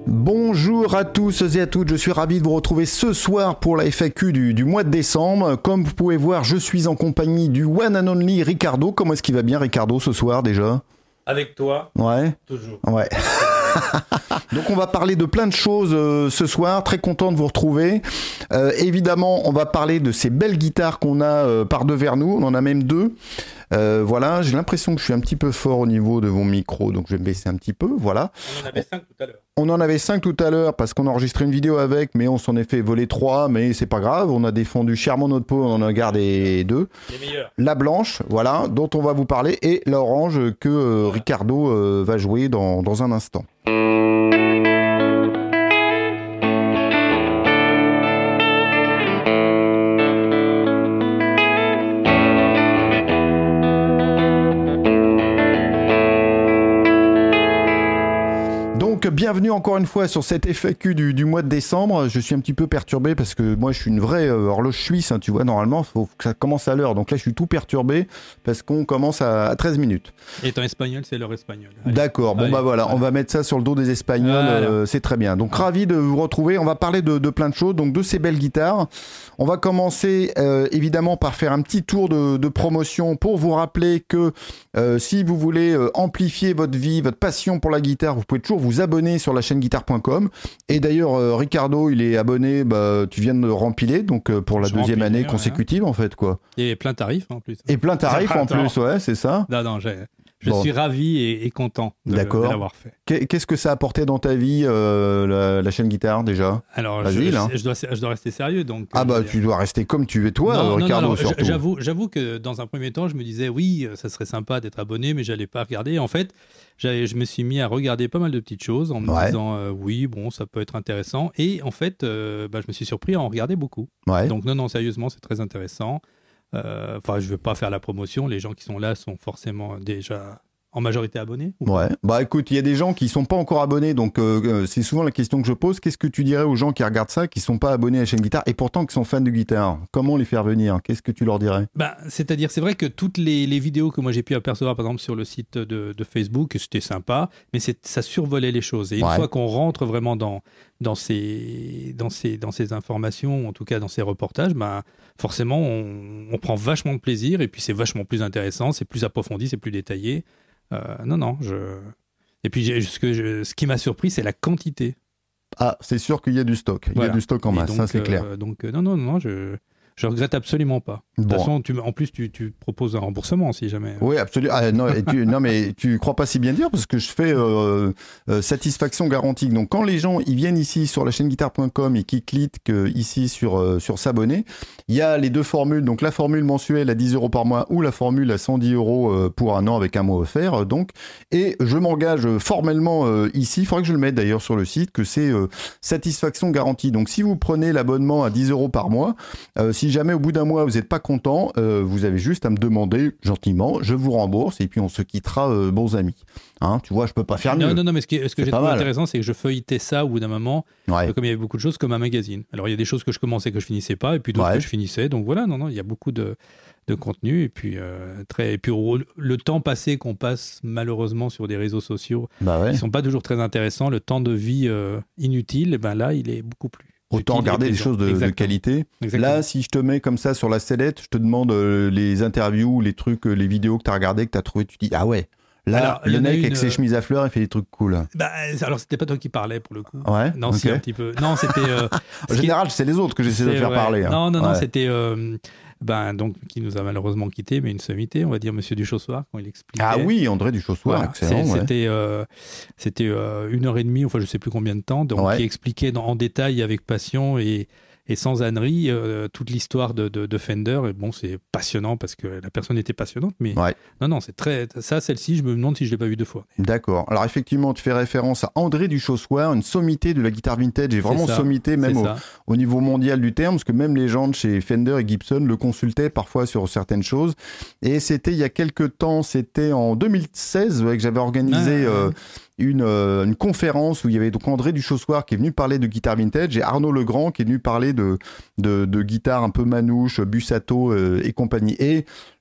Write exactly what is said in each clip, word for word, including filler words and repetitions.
Bonjour à tous et à toutes, je suis ravi de vous retrouver ce soir pour la F A Q du, du mois de décembre. Comme vous pouvez voir, je suis en compagnie du one and only Ricardo. Comment est-ce qu'il va bien, Ricardo, ce soir déjà ? Avec toi. Ouais. Toujours. Ouais. Donc on va parler de plein de choses euh, ce soir, très content de vous retrouver. Euh, évidemment, on va parler de ces belles guitares qu'on a euh, par devers nous, on en a même deux. Euh, voilà, j'ai l'impression que je suis un petit peu fort au niveau de mon micro, donc je vais me baisser un petit peu, voilà. On en avait cinq tout à l'heure. On en avait cinq tout à l'heure parce qu'on a enregistré une vidéo avec, mais on s'en est fait voler trois, mais c'est pas grave, on a défendu chèrement notre peau, on en a gardé deux. Les meilleurs. La blanche, voilà, dont on va vous parler, et la orange que euh, voilà. Ricardo euh, va jouer dans, dans un instant. Bienvenue encore une fois sur cette F A Q du, du mois de décembre. Je suis un petit peu perturbé parce que moi je suis une vraie euh, horloge suisse, hein, tu vois, normalement il faut que ça commence à l'heure. Donc là je suis tout perturbé parce qu'on commence à, à treize minutes. Et en espagnol, c'est l'heure espagnole. Allez. D'accord, bon Allez. bah voilà, Allez. on va mettre ça sur le dos des Espagnols, voilà. euh, c'est très bien. Donc ravi de vous retrouver, on va parler de, de plein de choses, donc de ces belles guitares. On va commencer euh, évidemment par faire un petit tour de, de promotion pour vous rappeler que euh, si vous voulez euh, amplifier votre vie, votre passion pour la guitare, vous pouvez toujours vous abonner sur la chaîne guitare point com. Et d'ailleurs, euh, Ricardo, il est abonné, bah, tu viens de rempiler, donc euh, pour la Je deuxième remplis, année ouais. consécutive en fait, quoi. Et plein tarif en plus. Et plein tarif en plus, ouais, c'est ça. Non, non, j'ai... Je Bon. suis ravi et, et content de, D'accord. de l'avoir fait. Qu'est-ce que ça a apporté dans ta vie, euh, la, la chaîne guitare, déjà ? Alors, Vas-y, je, là. je, je, dois, je dois rester sérieux. Donc, Ah bah, euh, tu dois rester comme tu es toi, non, Ricardo, non, non, surtout. J'avoue, j'avoue que dans un premier temps, je me disais, oui, ça serait sympa d'être abonné, mais je n'allais pas regarder. En fait, je me suis mis à regarder pas mal de petites choses en me Ouais. disant, euh, oui, bon, ça peut être intéressant. Et en fait, euh, bah, je me suis surpris à en regarder beaucoup. Ouais. Donc, non, non, sérieusement, c'est très intéressant. Euh, Enfin, je ne veux pas faire la promotion. Les gens qui sont là sont forcément déjà... en majorité abonnés ou... Ouais. Bah écoute, il y a des gens qui sont pas encore abonnés, donc euh, c'est souvent la question que je pose. Qu'est-ce que tu dirais aux gens qui regardent ça, qui sont pas abonnés à la chaîne guitare et pourtant qui sont fans de guitare ? Comment les faire venir ? Qu'est-ce que tu leur dirais ? Bah, c'est-à-dire, c'est vrai que toutes les, les vidéos que moi j'ai pu apercevoir, par exemple sur le site de, de Facebook, c'était sympa, mais c'est, ça survolait les choses. Et une Ouais. fois qu'on rentre vraiment dans, dans, ces, dans, ces, dans ces informations, en tout cas dans ces reportages, bah, forcément, on, on prend vachement de plaisir et puis c'est vachement plus intéressant, c'est plus approfondi, c'est plus détaillé. Euh, non, non, je... Et puis, j'ai- ce, que je- ce qui m'a surpris, c'est la quantité. Ah, c'est sûr qu'il y a du stock. Il Voilà. y a du stock en Et masse, donc, ça c'est euh, clair. Donc, euh, non, non, non, je... Je regrette absolument pas. De toute Bon. façon, tu, en plus, tu, tu proposes un remboursement si jamais. Oui, absolument. Ah, non, et tu, non, mais tu crois pas si bien dire parce que je fais euh, euh, satisfaction garantie. Donc, quand les gens ils viennent ici sur la chaîne guitare point com et qui cliquent euh, ici sur, euh, sur s'abonner, il y a les deux formules. Donc, la formule mensuelle à dix euros par mois ou la formule à cent dix euros euh, pour un an avec un mois offert. euh, Donc, et je m'engage formellement euh, ici. Il faudrait que je le mette d'ailleurs sur le site que c'est euh, satisfaction garantie. Donc, si vous prenez l'abonnement à dix euros par mois, euh, si jamais au bout d'un mois vous n'êtes pas content, euh, vous avez juste à me demander gentiment, je vous rembourse et puis on se quittera euh, bons amis. Hein, tu vois, je peux pas faire mieux. Non, non, non, mais ce, qui, ce que C'est j'ai pas trouvé mal. intéressant, c'est que je feuilletais ça au bout d'un moment, Ouais. euh, comme il y avait beaucoup de choses, comme un magazine. Alors, il y a des choses que je commençais que je finissais pas, et puis d'autres Ouais. que je finissais. Donc voilà, non, non, il y a beaucoup de, de contenu. Et puis, euh, très, et puis au- le temps passé qu'on passe malheureusement sur des réseaux sociaux, Bah ouais. qui sont pas toujours très intéressants, le temps de vie euh, inutile, ben là, il est beaucoup plus. Autant utile et regarder des plaisant. choses de, de Exactement. qualité. Exactement. Là, si je te mets comme ça sur la sellette, je te demande euh, les interviews, les trucs, euh, les vidéos que tu as regardées, que tu as trouvé, tu dis ah ouais. Là, Alors, il y le en a mec une, avec ses euh, chemises à fleurs, il fait des trucs cool. Bah, alors, c'était pas toi qui parlais pour le coup. Ouais. Non, ok. c'est un petit peu. Non, c'était. euh, En ce qui- général, c'est les autres que j'essaie de C'est faire vrai. parler. hein. Non, non, non, Ouais. c'était. euh, ben, donc, qui nous a malheureusement quitté, mais une sommité, on va dire, Monsieur Duchossoir, quand il expliquait. Ah oui, André Duchossoir, Voilà, excellent. c'est- ouais. C'était euh, c'était euh, une heure et demie, enfin je sais plus combien de temps, donc Ouais. qui expliquait dans- en détail avec passion et, et sans ânerie euh, toute l'histoire de, de, de Fender. Et bon, c'est passionnant parce que la personne était passionnante, mais Ouais. non, non, c'est très ça, celle-ci, je me demande si je l'ai pas vue deux fois. D'accord. Alors effectivement, tu fais référence à André Duchossoir, une sommité de la guitare vintage, et vraiment C'est ça. sommité même C'est au, ça. au niveau mondial du terme, parce que même les gens de chez Fender et Gibson le consultaient parfois sur certaines choses. Et c'était il y a quelques temps, c'était en deux mille seize ouais, que j'avais organisé Ah, euh, une, euh, une conférence où il y avait donc André Duchossoir qui est venu parler de guitare vintage et Arnaud Legrand qui est venu parler de, de, de guitare un peu manouche, Bussato euh, et compagnie. Et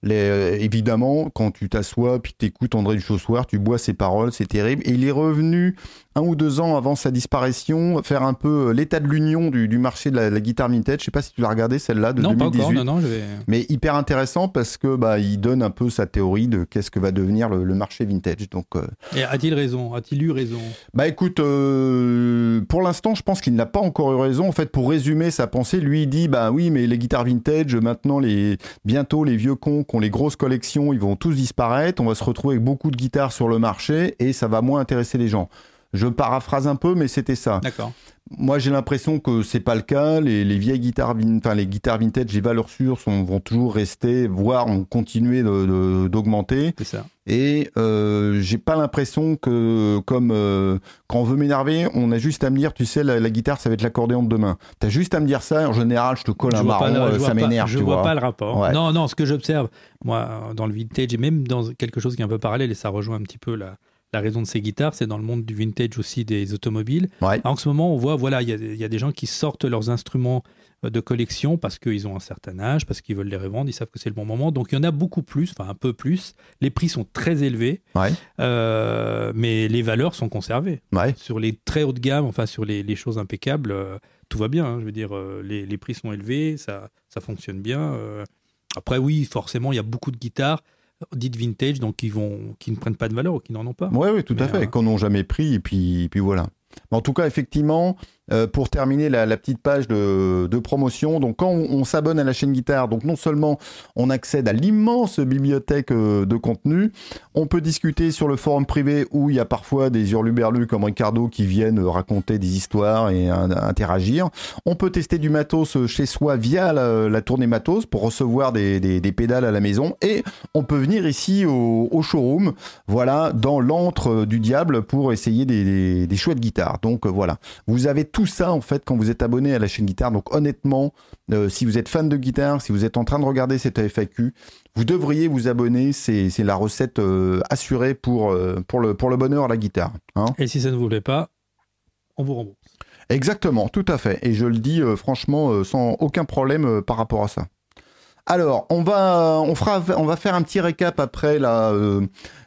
Les, euh, évidemment, quand tu t'assois puis tu écoutes André Duchossoir, tu bois ses paroles, c'est terrible. Et il est revenu un ou deux ans avant sa disparition faire un peu l'état de l'union du, du marché de la, la guitare vintage. Je sais pas si tu l'as regardé celle-là de non, deux mille dix-huit. Pas encore, non, non, je vais... Mais hyper intéressant parce que bah il donne un peu sa théorie de qu'est-ce que va devenir le, le marché vintage. Donc euh... Et a-t-il raison? A-t-il eu raison? Bah écoute, euh, pour l'instant, je pense qu'il n'a pas encore eu raison. En fait, pour résumer sa pensée, lui il dit bah oui, mais les guitares vintage maintenant, les bientôt les vieux cons qui ont les grosses collections, ils vont tous disparaître. On va se retrouver avec beaucoup de guitares sur le marché et ça va moins intéresser les gens. Je paraphrase un peu, mais c'était ça. D'accord. Moi, j'ai l'impression que c'est pas le cas. Les, les vieilles guitares, enfin les guitares vintage, les valeurs sûres sont, vont toujours rester, voire ont continué de, de, d'augmenter. C'est ça. Et euh, j'ai pas l'impression que, comme euh, quand on veut m'énerver, on a juste à me dire, tu sais, la, la guitare, ça va être l'accordéon de demain. T'as juste à me dire ça. Et en général, je te colle je un marron, pas, ça m'énerve. Je tu vois vois. pas le rapport. Ouais. Non, non. Ce que j'observe, moi, dans le vintage et même dans quelque chose qui est un peu parallèle, et ça rejoint un petit peu la. La raison de ces guitares, c'est dans le monde du vintage aussi des automobiles. Ouais. En ce moment, on voit, voilà, il y, y a des gens qui sortent leurs instruments de collection parce qu'ils ont un certain âge, parce qu'ils veulent les revendre, ils savent que c'est le bon moment. Donc il y en a beaucoup plus, enfin un peu plus. Les prix sont très élevés, Ouais. euh, mais les valeurs sont conservées. Ouais. Sur les très haut de gamme, enfin sur les, les choses impeccables, euh, tout va bien. Hein, je veux dire, euh, les, les prix sont élevés, ça, ça fonctionne bien. Euh. Après, oui, forcément, il y a beaucoup de guitares dites vintage, donc qui, vont, qui ne prennent pas de valeur ou qui n'en ont pas. Oui, oui, tout Mais à fait, euh... qu'on n'ont jamais pris, et puis, et puis voilà. Mais en tout cas, effectivement, euh, pour terminer la, la petite page de, de promotion, donc quand on, on s'abonne à la chaîne Guitare, donc non seulement on accède à l'immense bibliothèque euh, de contenu, on peut discuter sur le forum privé où il y a parfois des hurluberlus comme Ricardo qui viennent raconter des histoires et euh, interagir. On peut tester du matos chez soi via la, la tournée matos pour recevoir des, des, des pédales à la maison, et on peut venir ici au, au showroom, voilà, dans l'antre du diable pour essayer des, des, des chouettes guitares. Donc euh, voilà, vous avez tout ça en fait quand vous êtes abonné à la chaîne Guitare. Donc honnêtement, euh, si vous êtes fan de guitare, si vous êtes en train de regarder cette F A Q, vous devriez vous abonner. C'est, c'est la recette euh, assurée pour, euh, pour, le, pour le bonheur à la guitare. Hein. Et si ça ne vous plaît pas, on vous rembourse. Exactement, tout à fait. Et je le dis euh, franchement euh, sans aucun problème euh, par rapport à ça. Alors, on va, on fera, on va faire un petit récap après là, euh,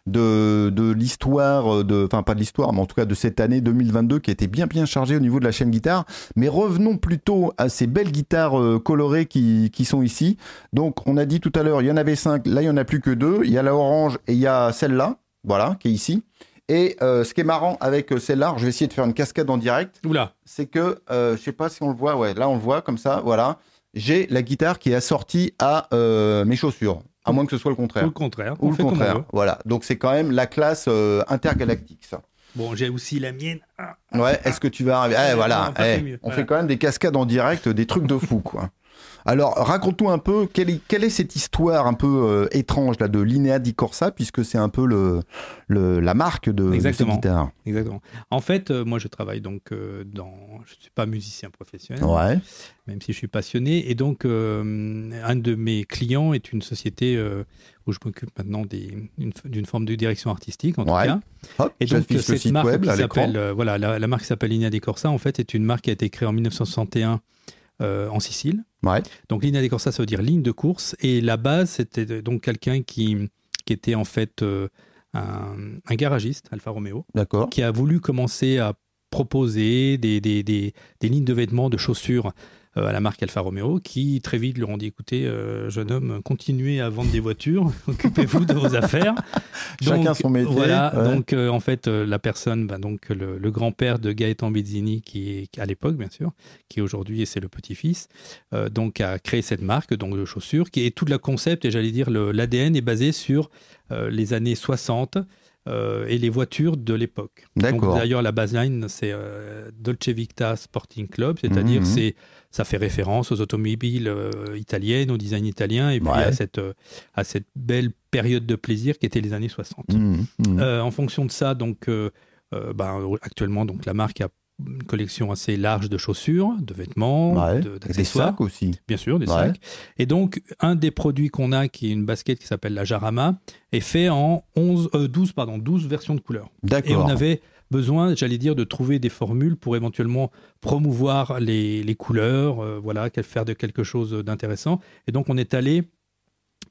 de, de l'histoire, de, enfin pas de l'histoire, mais en tout cas de cette année deux mille vingt-deux qui a été bien bien chargée au niveau de la chaîne Guitare. Mais revenons plutôt à ces belles guitares euh, colorées qui, qui sont ici. Donc, on a dit tout à l'heure, il y en avait cinq, là il y en a plus que deux. Il y a la orange et il y a celle-là, voilà, qui est ici. Et euh, ce qui est marrant avec celle-là, je vais essayer de faire une cascade en direct. Oula. C'est que, euh, je sais pas si on le voit, ouais, là on le voit comme ça, voilà. J'ai la guitare qui est assortie à euh, mes chaussures, à moins que ce soit le contraire. Ou le contraire. Ou on le fait contraire, comme on veut. voilà. Donc c'est quand même la classe euh, intergalactique, ça. Bon, j'ai aussi la mienne. Ah, ouais, est-ce que tu vas arriver eh, voilà, non, eh, mieux. on Voilà. fait quand même des cascades en direct, des trucs de fou, quoi. Alors, raconte-nous un peu, quelle est, quelle est cette histoire un peu euh, étrange là, de Linea di Corsa, puisque c'est un peu le, le, la marque de, de ces guitares. Exactement. En fait, euh, moi, je travaille donc euh, dans... Je ne suis pas musicien professionnel, ouais. même si je suis passionné. Et donc, euh, un de mes clients est une société euh, où je m'occupe maintenant des, une, d'une forme de direction artistique, en tout ouais. cas. Hop, et donc, cette cette site marque web, qui à s'appelle, euh, voilà, la, la marque qui s'appelle Linea di Corsa, en fait, est une marque qui a été créée en dix-neuf cent soixante et un euh, en Sicile. Ouais. Donc, Linea di Corsa, ça veut dire ligne de course. Et la base, c'était donc quelqu'un qui, qui était en fait euh, un, un garagiste, Alfa Romeo, d'accord. qui a voulu commencer à proposer des, des, des, des lignes de vêtements, de chaussures euh, à la marque Alfa Romeo, qui très vite leur ont dit, écoutez, euh, jeune homme, continuez à vendre des voitures, occupez-vous de vos affaires. Chacun donc, son métier. Voilà, ouais. donc euh, en fait, euh, la personne, bah, donc le, le grand-père de Gaëtan Bezzini, qui est à l'époque, bien sûr, qui aujourd'hui, et c'est le petit-fils, euh, donc a créé cette marque donc, de chaussures, qui est tout le concept, et j'allais dire, le, l'A D N est basé sur euh, les années soixante, Euh, et les voitures de l'époque. D'accord. Donc, d'ailleurs, la baseline, c'est euh, Dolce Vita Sporting Club, c'est-à-dire mmh. c'est, ça fait référence aux automobiles euh, italiennes, au design italien, et puis ouais. à, cette, euh, à cette belle période de plaisir qui était les années soixante. Mmh. Mmh. Euh, en fonction de ça, donc, euh, euh, ben, actuellement, donc, la marque a une collection assez large de chaussures, de vêtements, ouais. de, d'accessoires. Des sacs aussi. Bien sûr, des ouais. sacs. Et donc, un des produits qu'on a, qui est une basket qui s'appelle la Jarama, est fait en onze, euh, douze, pardon, douze versions de couleurs. D'accord. Et on avait besoin, j'allais dire, de trouver des formules pour éventuellement promouvoir les, les couleurs, euh, voilà, faire de quelque chose d'intéressant. Et donc, on est allé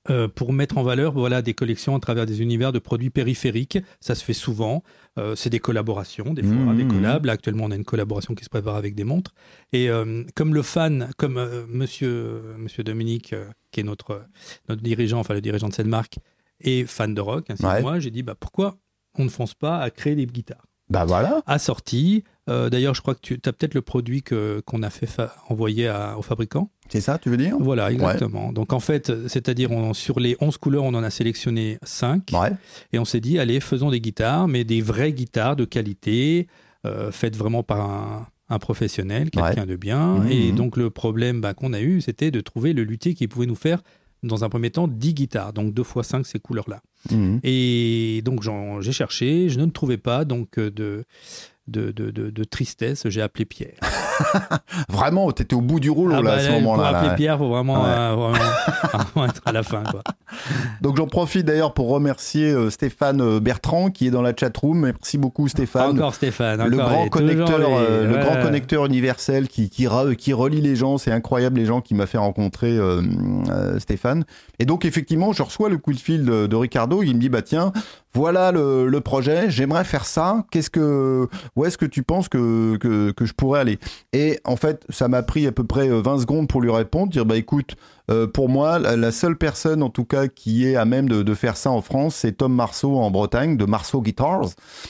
euh, pour mettre en valeur voilà, des collections à travers des univers de produits périphériques. Ça se fait souvent. Euh, c'est des collaborations, des fois, Mmh, des mmh. collabs. Là, actuellement, on a une collaboration qui se prépare avec des montres. Et euh, comme le fan, comme euh, monsieur, monsieur Dominique, euh, qui est notre, notre dirigeant, enfin le dirigeant de cette marque, est fan de rock, ainsi Ouais. que moi, j'ai dit bah, pourquoi on ne fonce pas à créer des guitares Bah voilà. assorties. Euh, D'ailleurs, je crois que tu as peut-être le produit que, qu'on a fait fa- envoyer à, au fabricant. C'est ça, tu veux dire? Voilà, exactement. Donc en fait, c'est-à-dire on- sur les onze couleurs, on en a sélectionné cinq. Ouais. Et on s'est dit, allez, faisons des guitares, mais des vraies guitares de qualité, euh, faites vraiment par un, un professionnel, quelqu'un Ouais. de bien. Mmh. Et donc le problème bah, qu'on a eu, c'était de trouver le luthier qui pouvait nous faire, dans un premier temps, dix guitares. Donc deux fois cinq, ces couleurs-là. Mmh. Et donc j'en- j'ai cherché, je ne trouvais pas, donc euh, de... De, de, de, de tristesse, j'ai appelé Pierre. Vraiment, t'étais au bout du rouleau Ah là, bah, à ce là, moment-là. pour appeler là. Pierre, il faut vraiment, Ouais. euh, vraiment, vraiment être à la fin. Quoi. Donc j'en profite d'ailleurs pour remercier euh, Stéphane euh, Bertrand qui est dans la chatroom. Merci beaucoup Stéphane. Encore Stéphane. le encore, grand et connecteur, toujours les- euh, le ouais. grand connecteur universel qui qui, re- qui relie les gens, c'est incroyable les gens qui m'a fait rencontrer euh, euh, Stéphane. Et donc effectivement, je reçois le coup de fil de, de Ricardo, il me dit bah tiens, voilà le, le projet, j'aimerais faire ça. Qu'est-ce que où est-ce que tu penses que, que que je pourrais aller? Et en fait, ça m'a pris à peu près vingt secondes pour lui répondre, dire bah écoute, euh, pour moi, la, la seule personne en tout cas qui est à même de, de faire ça en France, c'est Tom Marceau en Bretagne, de Marceau Guitars.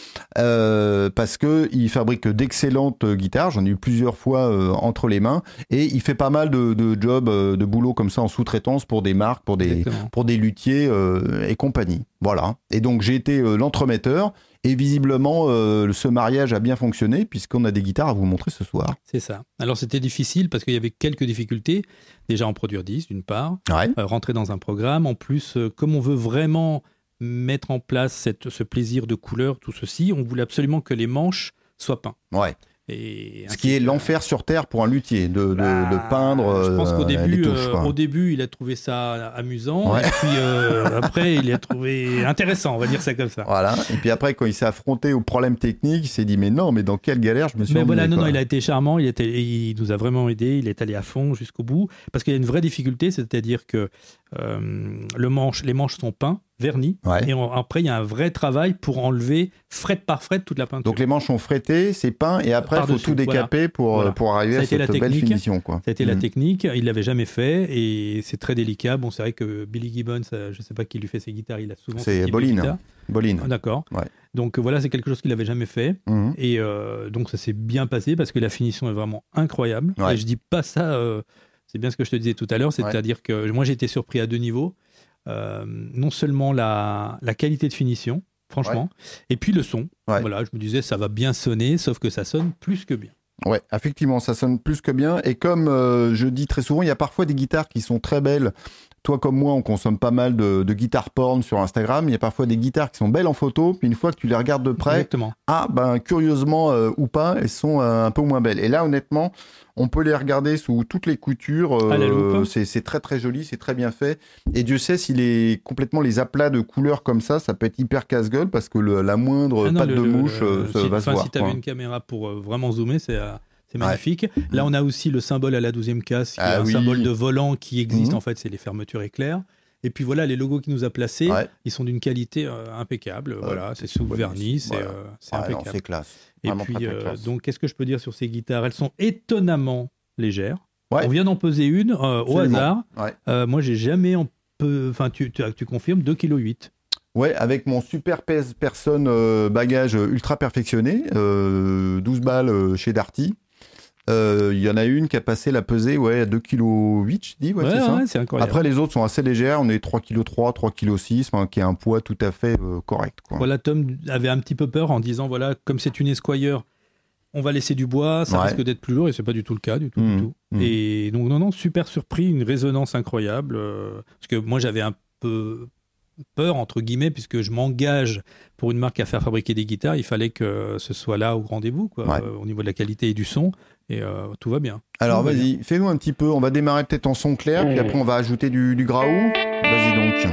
Euh, parce que il fabrique d'excellentes guitares, j'en ai eu plusieurs fois euh, entre les mains, et il fait pas mal de, de jobs, euh, de boulot comme ça en sous-traitance pour des marques, pour des, Exactement. pour des luthiers euh, et compagnie. Voilà. Et donc j'ai été euh, l'entremetteur, et visiblement euh, ce mariage a bien fonctionné puisqu'on a des guitares à vous montrer ce soir. C'est ça. Alors c'était difficile parce qu'il y avait quelques difficultés. Déjà en produire dix, d'une part, Ouais. euh, rentrer dans un programme. En plus, euh, comme on veut vraiment mettre en place cette, ce plaisir de couleur, tout ceci, on voulait absolument que les manches soient peints. Ouais. Et Ce qui est l'enfer sur terre pour un luthier, de, de, Bah, de peindre. Je pense qu'au euh, les début, touches, euh, quoi. au début, il a trouvé ça amusant. Ouais. Et puis euh, après, il a trouvé intéressant, on va dire ça comme ça. Voilà. Et puis après, quand il s'est affronté aux problèmes techniques, il s'est dit mais non, mais dans quelle galère je me suis Mais emmené, voilà, non, quoi. non, il a été charmant, il, était, il nous a vraiment aidé, il est allé à fond jusqu'au bout, parce qu'il y a une vraie difficulté, c'est-à-dire que euh, le manche, les manches sont peints, vernis, Ouais. et on- après il y a un vrai travail pour enlever fret par fret toute la peinture. Donc les manches sont frettées, c'est peint, et après il faut Par-dessus, tout décaper pour, Voilà. euh, pour arriver Ça a à été la cette belle technique. finition, quoi. Ça a été la Mhm. technique, il l'avait jamais fait, et c'est très délicat. Bon, c'est vrai que Billy Gibbons, euh, je ne sais pas qui lui fait ses guitares, il a souvent C'est ce type de Boline. guitare. Boline. Ah, d'accord. Ouais. Donc voilà, c'est quelque chose qu'il n'avait jamais fait. Mhm. Et euh, donc ça s'est bien passé parce que la finition est vraiment incroyable. Ouais. Et je dis pas ça, euh, c'est bien ce que je te disais tout à l'heure, c'est-à-dire que moi j'ai été surpris à deux niveaux. Euh, non seulement la, la qualité de finition, franchement, et puis le son. Ouais. Voilà, je me disais ça va bien sonner, sauf que ça sonne plus que bien. Ouais, effectivement, ça sonne plus que bien. Et comme euh, je dis très souvent, il y a parfois des guitares qui sont très belles. Toi comme moi, on consomme pas mal de, de guitares porn sur Instagram. Il y a parfois des guitares qui sont belles en photo, puis une fois que tu les regardes de près, Exactement. ah ben curieusement euh, ou pas, elles sont euh, un peu moins belles. Et là, honnêtement, on peut les regarder sous toutes les coutures. euh, À la loupe. c'est, c'est très très joli, c'est très bien fait. Et Dieu sait s'il est complètement les aplats de couleurs comme ça, ça peut être hyper casse-gueule parce que le- la moindre Ah non, patte le- de le- mouche euh, ça si, va se enfin, voir. si tu quoi. avais une caméra pour euh, vraiment zoomer, c'est euh, c'est magnifique. Là, on a aussi le symbole à la douzième case, qui Ah est un oui. symbole de volant qui existe, Mhm. en fait, c'est les fermetures éclair. Et puis voilà, les logos qu'il nous a placés, Ouais. ils sont d'une qualité euh, impeccable. voilà, c'est sous bonne vernis, liste. c'est Voilà. euh, c'est Ouais, non, impeccable. c'est classe. Et Vraiment puis, très, très euh, classe. donc, qu'est-ce que je peux dire sur ces guitares? Elles sont étonnamment légères. Ouais. On vient d'en peser une euh, au Absolument. hasard. Ouais. Euh, moi, j'ai jamais en peu. Enfin, tu, tu, tu confirmes deux virgule huit kilos. Ouais, avec mon super pèse personne euh, bagage ultra perfectionné, euh, douze balles euh, chez Darty. Euh, Il y en a une qui a passé la pesée ouais, à deux virgule huit kilos, je dis, ouais, Ouais, c'est ça. ouais, c'est incroyable. Après, les autres sont assez légères, on est trois virgule trois kilos, trois virgule six kilos, qui est un poids tout à fait euh, correct. Quoi. Voilà, Tom avait un petit peu peur en disant voilà, comme c'est une Esquire, on va laisser du bois, ça Ouais. risque d'être plus lourd, et c'est pas du tout le cas, du tout, Mmh, du tout. mmh. Et donc, non, non, super surpris, une résonance incroyable. euh, parce que moi, j'avais un peu peur, entre guillemets, puisque je m'engage pour une marque à faire fabriquer des guitares, il fallait que ce soit là au rendez-vous, quoi, Ouais. euh, au niveau de la qualité et du son, et euh, tout va bien. Alors Tout va vas-y, bien. fais-nous un petit peu, on va démarrer peut-être en son clair, puis après on va ajouter du, du graou. Vas-y donc.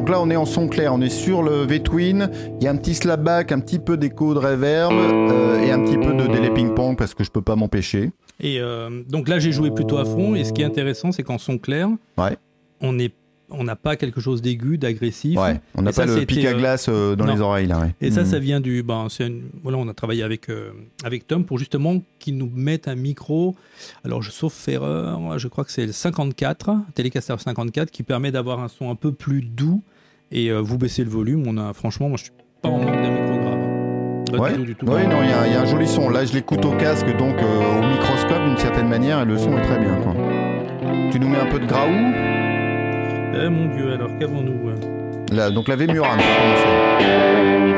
donc là on est en son clair, on est sur le V-Twin, il y a un petit slapback, un petit peu d'écho de reverb euh, et un petit peu de délai ping-pong parce que je peux pas m'empêcher. Et euh, donc là j'ai joué plutôt à fond et ce qui est intéressant c'est qu'en son clair, ouais. on est on n'a pas quelque chose d'aigu, d'agressif. Ouais, on n'a pas le pic à glace euh, dans non. les oreilles. Là, ouais. Et mmh. ça, ça vient du... Ben, c'est une, voilà, on a travaillé avec, euh, avec Tom pour justement qu'il nous mette un micro. Alors, je, sauf erreur, je crois que c'est le cinquante-quatre, Telecaster cinquante-quatre, qui permet d'avoir un son un peu plus doux. Et euh, vous baissez le volume. On a, franchement, moi, je suis pas en manque d'un micro grave. Pas ouais. du tout, du tout. Oui, non, il y, y a un joli son. Là, je l'écoute au casque, donc euh, au microscope d'une certaine manière, et le son est très bien. Quoi. Tu nous mets un peu de graou ? Eh mon Dieu, alors qu'avons-nous euh... Là, donc la Vemura, on va commencer.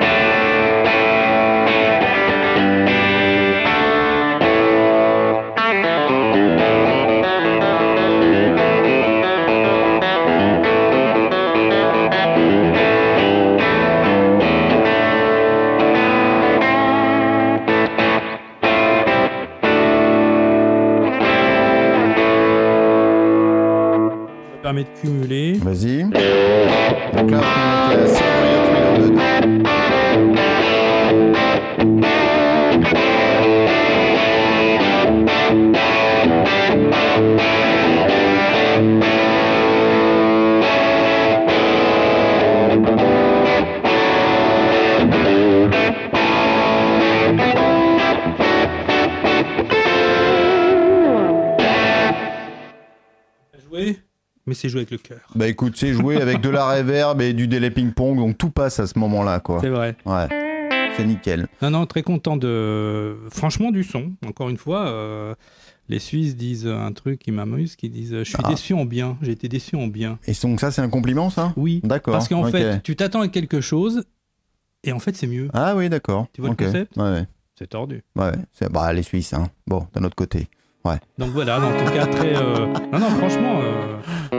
Permet de cumuler. Vas-y. Donc là, on est à la Silveria Preloaded. Jouer. Mais c'est jouer avec le cœur. Bah écoute, c'est jouer avec de la reverb et du délai ping-pong, donc tout passe à ce moment-là, quoi. C'est vrai. Ouais, c'est nickel. Non, non, très content de... Franchement, du son. Encore une fois, euh, les Suisses disent un truc qui m'amuse, qui disent « Je suis ah. déçu en bien, j'ai été déçu en bien ». Et donc ça, c'est un compliment, ça ? Oui. D'accord. Parce qu'en okay. fait, tu t'attends à quelque chose, et en fait, c'est mieux. Ah oui, d'accord. Tu vois okay. le concept ? Ouais, ouais. C'est tordu. Ouais, c'est... Bah les Suisses, hein. Bon, d'un autre côté. Ouais. Donc voilà, en tout cas, très... Euh... Non, non, franchement... Euh...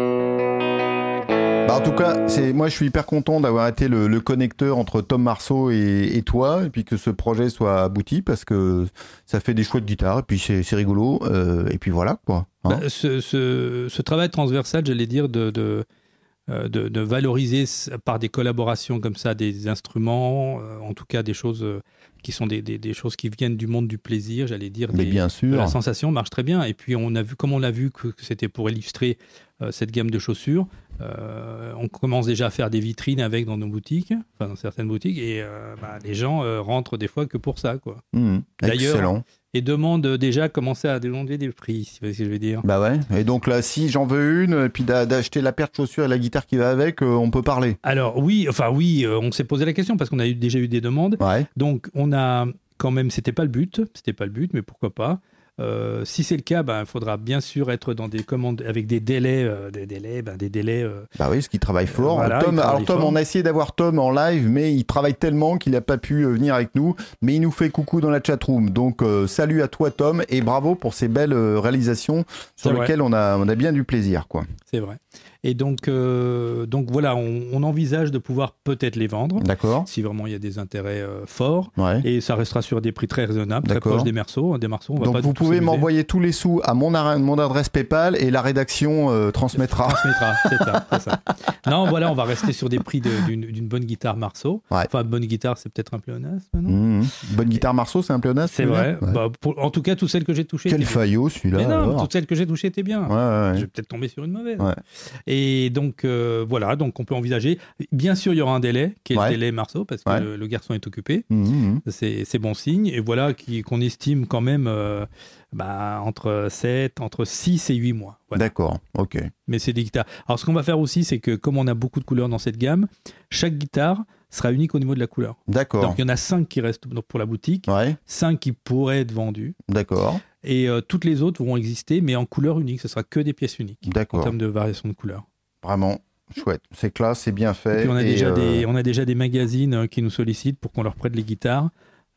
Bah en tout cas, c'est, moi je suis hyper content d'avoir été le, le connecteur entre Tom Marceau et, et toi, et puis que ce projet soit abouti, parce que ça fait des chouettes guitares, et puis c'est, c'est rigolo, euh, et puis voilà quoi. Hein. Bah, ce, ce, ce travail transversal, j'allais dire, de, de, de, de valoriser par des collaborations comme ça des instruments, euh, en tout cas des choses... Euh, qui sont des, des, des choses qui viennent du monde du plaisir, j'allais dire, des, Mais bien sûr. de la sensation, marche très bien. Et puis, on a vu, comme on l'a vu que, que c'était pour illustrer euh, cette gamme de chaussures, euh, on commence déjà à faire des vitrines avec dans nos boutiques, enfin dans certaines boutiques, et euh, bah, les gens euh, rentrent des fois que pour ça, quoi. Mmh, D'ailleurs, excellent. Et demandent déjà commencer à demander des prix, si vous voyez ce que je veux dire. Bah ouais. Et donc là, si j'en veux une, et puis d'a- d'acheter la paire de chaussures et la guitare qui va avec, euh, on peut parler. Alors oui, enfin oui, euh, on s'est posé la question parce qu'on a eu, déjà eu des demandes. Ouais. Donc on a quand même, c'était pas le but, c'était pas le but, mais pourquoi pas. Euh, si c'est le cas, ben, il faudra bien sûr être dans des commandes avec des délais, euh, des délais, ben, des délais. Euh, bah oui, parce qu'il travaille fort. Voilà, Tom, travaille alors Tom, fort. on a essayé d'avoir Tom en live, mais il travaille tellement qu'il n'a pas pu venir avec nous. Mais il nous fait coucou dans la chatroom. Donc euh, salut à toi Tom et bravo pour ces belles euh, réalisations sur C'est lesquelles on a, on a bien du plaisir, quoi. C'est vrai. Et donc, euh, donc voilà, on, on envisage de pouvoir peut-être les vendre. D'accord. Si vraiment il y a des intérêts euh, forts. Ouais. Et ça restera sur des prix très raisonnables, très D'accord. proches des Merceaux. Des Marceaux, on va Donc pas vous du tout pouvez s'amuser. m'envoyer tous les sous à mon, ar- mon adresse PayPal et la rédaction euh, transmettra. Transmettra, c'est ça, c'est ça. Non, voilà, on va rester sur des prix de, d'une, d'une bonne guitare Marceau. Ouais. Enfin, bonne guitare, c'est peut-être un pléonasme, non Mmh. Bonne guitare Marceau, c'est un pléonasme. C'est tu veux vrai. dire Ouais. Bah, pour- en tout cas, toutes celles que j'ai touchées Quel étaient bien. faillot celui-là. Mais non, alors. toutes celles que j'ai touchées étaient bien. Ouais, ouais, ouais. Je vais peut-être tomber sur une mauvaise. Ouais. Et donc, euh, voilà, donc on peut envisager. Bien sûr, il y aura un délai, qui est Ouais. le délai Marceau, parce que Ouais. le, le garçon est occupé. Mmh, mmh. C'est, c'est bon signe. Et voilà, qui, qu'on estime quand même euh, bah, entre sept, entre six et huit mois. Voilà. D'accord, ok. Mais c'est des guitares. Alors, ce qu'on va faire aussi, c'est que comme on a beaucoup de couleurs dans cette gamme, chaque guitare sera unique au niveau de la couleur. D'accord. Donc, il y en a cinq qui restent donc, pour la boutique, Ouais, cinq qui pourraient être vendues. d'accord, Et euh, toutes les autres vont exister, mais en couleur unique. Ce sera que des pièces uniques en d'accord. termes de variation de couleurs. Vraiment chouette. C'est classe, c'est bien Et fait. puis on a, et, déjà euh, des, on a déjà des magazines euh, qui nous sollicitent pour qu'on leur prête les guitares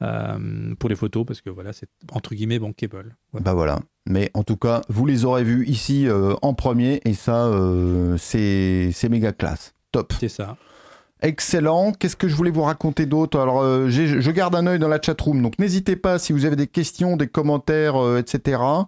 euh, pour les photos, parce que voilà, c'est entre guillemets bankable. Voilà. Bah voilà. Mais en tout cas, vous les aurez vus ici euh, en premier et ça, euh, c'est, c'est méga classe. Top. C'est ça. Excellent. Qu'est-ce que je voulais vous raconter d'autre ? Alors, euh, j'ai, je garde un œil dans la chatroom, donc n'hésitez pas si vous avez des questions, des commentaires, euh, et cetera.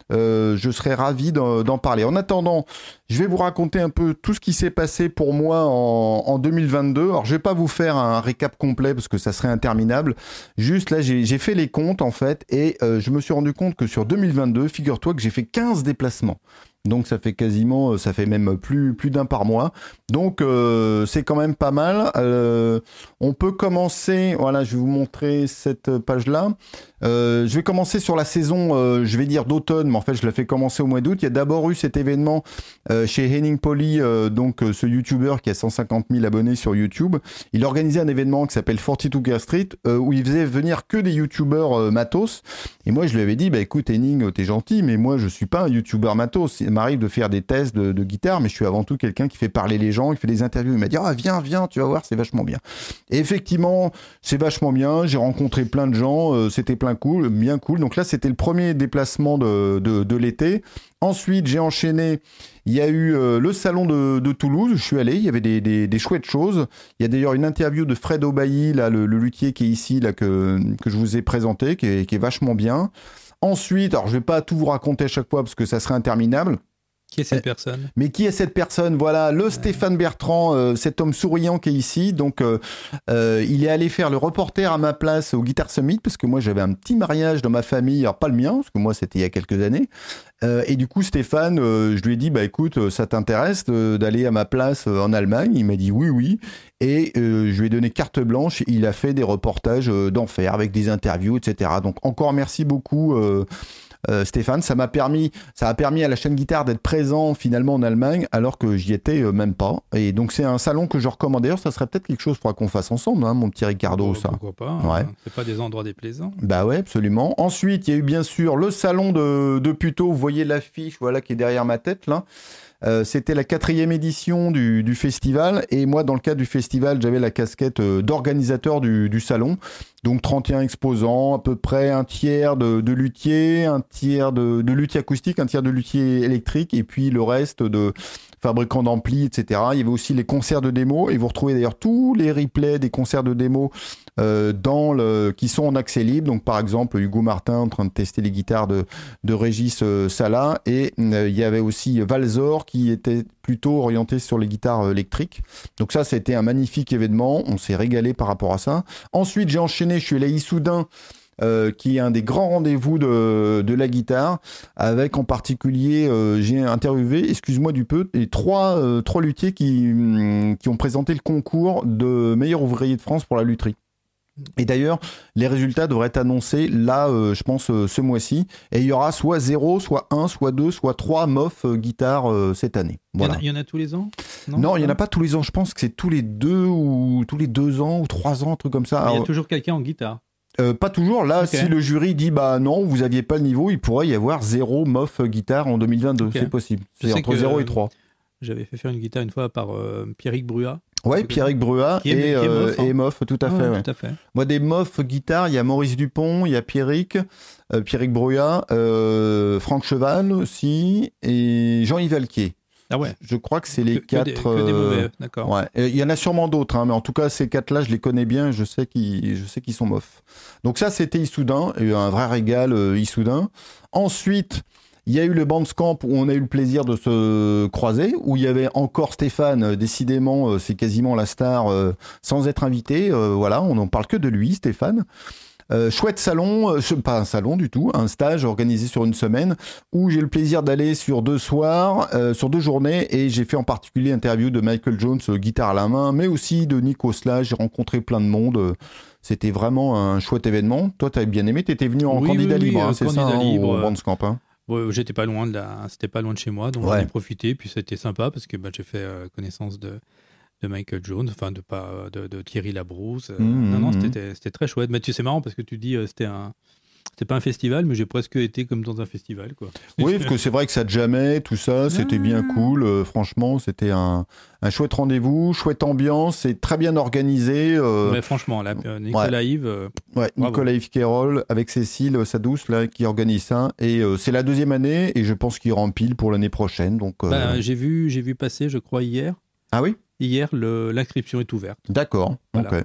euh, je serais ravi d'en, d'en parler. En attendant, je vais vous raconter un peu tout ce qui s'est passé pour moi en, en deux mille vingt-deux. Alors, je vais pas vous faire un récap complet parce que ça serait interminable. Juste là, j'ai, j'ai fait les comptes en fait et euh, je me suis rendu compte que sur deux mille vingt-deux, figure-toi que j'ai fait quinze déplacements. Donc ça fait quasiment, ça fait même plus, plus d'un par mois. Donc euh, c'est quand même pas mal. Euh, on peut commencer, voilà, je vais vous montrer cette page-là. Euh, je vais commencer sur la saison, euh, je vais dire d'automne, mais en fait je la fais commencer au mois d'août. Il y a d'abord eu cet événement euh, chez Henning Poly, euh, donc euh, ce YouTuber qui a cent cinquante mille abonnés sur YouTube. Il organisait un événement qui s'appelle quarante-deux Gear Street euh, où il faisait venir que des YouTubers euh, matos. Et moi je lui avais dit, bah écoute Henning, t'es gentil, mais moi je suis pas un YouTuber matos. Il m'arrive de faire des tests de, de guitare, mais je suis avant tout quelqu'un qui fait parler les gens, qui fait des interviews. Il m'a dit, ah viens, viens, tu vas voir, c'est vachement bien. Et effectivement, c'est vachement bien. J'ai rencontré plein de gens, euh, c'était plein cool, bien cool. Donc là, c'était le premier déplacement de, de, de l'été. Ensuite, j'ai enchaîné. Il y a eu euh, le salon de, de Toulouse. Je suis allé. Il y avait des, des, des chouettes choses. Il y a d'ailleurs une interview de Fred Aubailly, là, le, le luthier qui est ici, là, que, que je vous ai présenté, qui est, qui est vachement bien. Ensuite, alors je vais pas tout vous raconter à chaque fois parce que ça serait interminable. Qui est cette personne ? Mais qui est cette personne ? Voilà, le ouais. Stéphane Bertrand, euh, cet homme souriant qui est ici. Donc, euh, euh, il est allé faire le reporter à ma place au Guitar Summit parce que moi, j'avais un petit mariage dans ma famille. Alors, pas le mien, parce que moi, c'était il y a quelques années. Euh, et du coup, Stéphane, euh, je lui ai dit, bah écoute, ça t'intéresse euh, d'aller à ma place euh, en Allemagne ? Il m'a dit oui, oui. Et euh, je lui ai donné carte blanche. Il a fait des reportages euh, d'enfer avec des interviews, et cetera. Donc, encore merci beaucoup. Euh, Euh, Stéphane, ça m'a permis, ça a permis à la chaîne Guitare d'être présent finalement en Allemagne alors que j'y étais euh, même pas. Et donc c'est un salon que je recommande. D'ailleurs, ça serait peut-être quelque chose faudra qu'on fasse ensemble, hein, mon petit Ricardo, bon, ça. Pourquoi pas Ouais. Hein. C'est pas des endroits déplaisants. Bah ouais, absolument. Ensuite, il y a eu bien sûr le salon de, de Puteaux. Vous voyez l'affiche, voilà, qui est derrière ma tête là. Euh, c'était la quatrième édition du, du festival et moi dans le cadre du festival j'avais la casquette euh, d'organisateur du, du salon, donc trente et un exposants, à peu près un tiers de, de luthiers, un tiers de, de luthiers acoustiques, un tiers de luthiers électriques et puis le reste de fabricants d'amplis, et cetera. Il y avait aussi les concerts de démo et vous retrouvez d'ailleurs tous les replays des concerts de démo euh, dans le, qui sont en accès libre. Donc par exemple Hugo Martin en train de tester les guitares de, de Régis euh, Sala et euh, il y avait aussi Valzor qui était plutôt orienté sur les guitares électriques. Donc ça, c'était un magnifique événement. On s'est régalé par rapport à ça. Ensuite, j'ai enchaîné, je suis allé à Issoudun, euh, qui est un des grands rendez-vous de, de la guitare, avec en particulier, euh, j'ai interviewé, excuse-moi du peu, les trois, euh, trois luthiers qui, qui ont présenté le concours de meilleur ouvrier de France pour la lutherie. Et d'ailleurs, les résultats devraient être annoncés là, euh, je pense, euh, ce mois-ci. Et il y aura soit zéro, soit un, soit deux, soit trois M O F euh, guitare euh, cette année. Voilà. Il y en a, il y en a tous les ans ? Non, non il n'y en a pas tous les ans. Je pense que c'est tous les deux ou tous les deux ans ou trois ans, un truc comme ça. Mais il y a Alors, toujours quelqu'un en guitare. Euh, pas toujours. Là, okay. Si le jury dit bah non, vous aviez pas le niveau, il pourrait y avoir zéro M O F guitare en deux mille vingt-deux. Okay. C'est possible. C'est entre zéro et trois. J'avais fait faire une guitare une fois par euh, Pierrick Bruat. Ouais, Pierrick Bruat et, est, euh, et M O F, tout à, ah, fait, ouais. tout à fait. Moi, des M O F guitare, il y a Maurice Dupont, il y a Pierrick, euh, Pierrick Bruat, euh, Franck Cheval aussi, et Jean-Yves Alquier. Ah ouais. Je crois que c'est les que, quatre. Que des, que des mauvais, d'accord. Ouais. Il y en a sûrement d'autres, hein, mais en tout cas, ces quatre-là, je les connais bien, je sais qu'ils, je sais qu'ils sont M O F. Donc ça, c'était Issoudun, et un vrai régal euh, Issoudun. Ensuite, il y a eu le Bandscamp où on a eu le plaisir de se croiser, où il y avait encore Stéphane, décidément, c'est quasiment la star, euh, sans être invité. Euh, voilà, on n'en parle que de lui, Stéphane. Euh, chouette salon, euh, pas un salon du tout, un stage organisé sur une semaine où j'ai le plaisir d'aller sur deux soirs, euh, sur deux journées, et j'ai fait en particulier interview de Michael Jones, euh, guitare à la main, mais aussi de Nico Slash. J'ai rencontré plein de monde. Euh, c'était vraiment un chouette événement. Toi, t'avais bien aimé, t'étais venu en oui, candidat oui, libre, oui, hein, euh, c'est candidat ça, libre, hein, au Bandscamp, hein. Ouais, j'étais pas loin de la, c'était pas loin de chez moi, donc ouais. j'en ai profité. Puis c'était sympa parce que bah, j'ai fait euh, connaissance de, de Michael Jones, enfin de pas de, de Thierry Labrousse. Euh, mmh, non, non, mmh. c'était, c'était très chouette. Mais tu sais, c'est marrant parce que tu dis euh, c'était un, c'était pas un festival, mais j'ai presque été comme dans un festival, quoi. Oui, parce que c'est vrai que ça te jamais, tout ça, c'était bien cool. Euh, franchement, c'était un, un chouette rendez-vous, chouette ambiance, c'est très bien organisé. Euh... Ouais, franchement, là, Nicolas ouais. Yves. Euh, ouais, Nicolas Yves Kérol avec Cécile Sadouce là qui organise ça, et euh, c'est la deuxième année, et je pense qu'il rempile pour l'année prochaine. Donc, euh... bah, j'ai vu, j'ai vu passer, je crois hier. Ah oui. Hier, le, l'inscription est ouverte. D'accord. Voilà. Ok.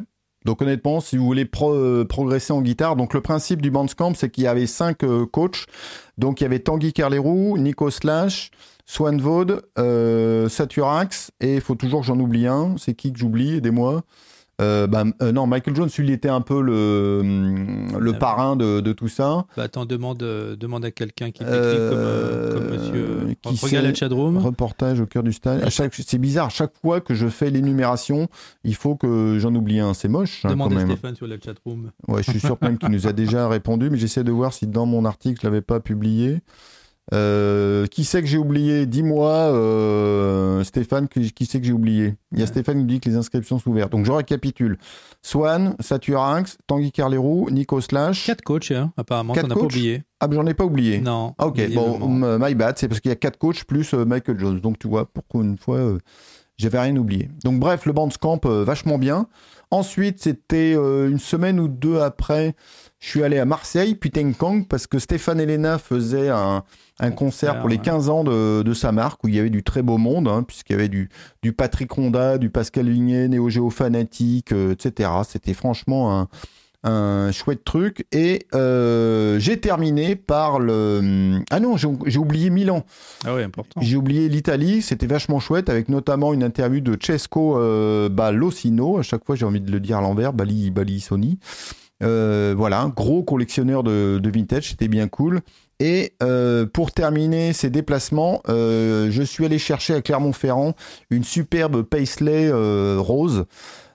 Donc honnêtement, si vous voulez pro- euh, progresser en guitare, donc le principe du Bandcamp, c'est qu'il y avait cinq euh, coachs. Donc il y avait Tanguy Carlero, Nico Slash, Swan Vaud, euh, Saturax, et il faut toujours que j'en oublie un. C'est qui que j'oublie? Aidez-moi. Euh, bah, euh, non, Michael Jones, lui, il était un peu le, le ah, parrain de, de tout ça. Bah, attends, demande, euh, demande à quelqu'un qui t'écrit euh, comme, euh, comme monsieur. Qui regarde la chatroom. Reportage au cœur du stade. À chaque, c'est bizarre, chaque fois que je fais l'énumération, il faut que j'en oublie un. C'est moche. Demande hein, à même. Stéphane sur la chatroom. Ouais, je suis sûr même qu'il nous a déjà répondu, mais j'essaie de voir si dans mon article, je ne l'avais pas publié. Euh, qui c'est que j'ai oublié? Dis-moi, euh, Stéphane, qui, qui c'est que j'ai oublié? Il y a ouais. Stéphane qui me dit que les inscriptions sont ouvertes. Donc je récapitule. Swan, Saturax, Tanguy Carlero, Nico Slash. Quatre coachs, hein, apparemment, t'en as pas oublié. Ah, ben j'en ai pas oublié. Non. Ah, ok, bon, my bad, c'est parce qu'il y a quatre coachs plus euh, Michael Jones. Donc tu vois, pour qu'une fois, euh, j'avais rien oublié. Donc bref, le Bandcamp, euh, vachement bien. Ensuite, c'était euh, une semaine ou deux après, je suis allé à Marseille, puis Tenkang, parce que Stéphane Elena faisait un, un concert pour les quinze ans de, de sa marque, où il y avait du très beau monde, hein, puisqu'il y avait du, du Patrick Ronda, du Pascal Vignet, Néo Géo Fanatique, euh, et cetera. C'était franchement un, un chouette truc. Et euh, j'ai terminé par le... Ah non, j'ai, j'ai oublié Milan. Ah oui, important. J'ai oublié l'Italie, c'était vachement chouette, avec notamment une interview de Cesco euh, Balosino. À chaque fois, j'ai envie de le dire à l'envers, Bali, Bali Sony. Euh, voilà, gros collectionneur de, de vintage, c'était bien cool. Et euh, pour terminer ces déplacements, euh, je suis allé chercher à Clermont-Ferrand une superbe Paisley euh, rose.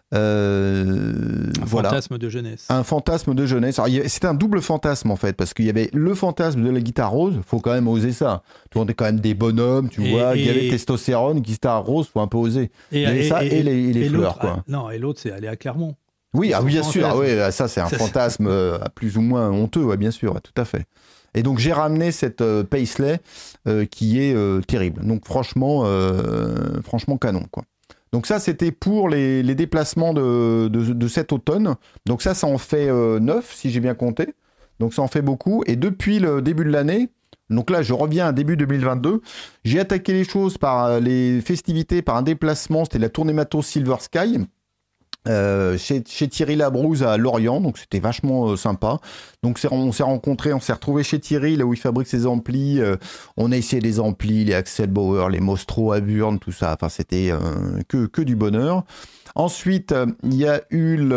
Euh, un voilà. fantasme de jeunesse. Un fantasme de jeunesse. Alors, c'était un double fantasme en fait, parce qu'il y avait le fantasme de la guitare rose, faut quand même oser ça. Tout le monde est quand même des bonhommes, tu et, vois, et, il y avait testostérone, guitare rose, faut un peu oser. Et, il y avait et, ça et, et les, et les et fleurs. Quoi. Ah, non, et l'autre c'est aller à Clermont. Oui, ah, bien fantasme. sûr, ah, oui, ça c'est un ça, fantasme euh, plus ou moins honteux, ouais, bien sûr, tout à fait. Et donc j'ai ramené cette euh, Paisley euh, qui est euh, terrible. Donc franchement, euh, franchement canon, quoi. Donc ça, c'était pour les, les déplacements de, de, de cet automne. Donc ça, ça en fait euh, neuf, si j'ai bien compté. Donc ça en fait beaucoup. Et depuis le début de l'année, donc là, je reviens à début deux mille vingt-deux, j'ai attaqué les choses par les festivités, par un déplacement. C'était la tournée Matos Silver Sky. Euh, chez, chez Thierry Labrouze à Lorient, donc c'était vachement euh, sympa. Donc c'est, on s'est rencontrés, on s'est retrouvés chez Thierry, là où il fabrique ses amplis. Euh, on a essayé les amplis, les Axel Bauer, les Mostro à Burn, tout ça. Enfin, c'était euh, que, que du bonheur. Ensuite, euh, il y a eu le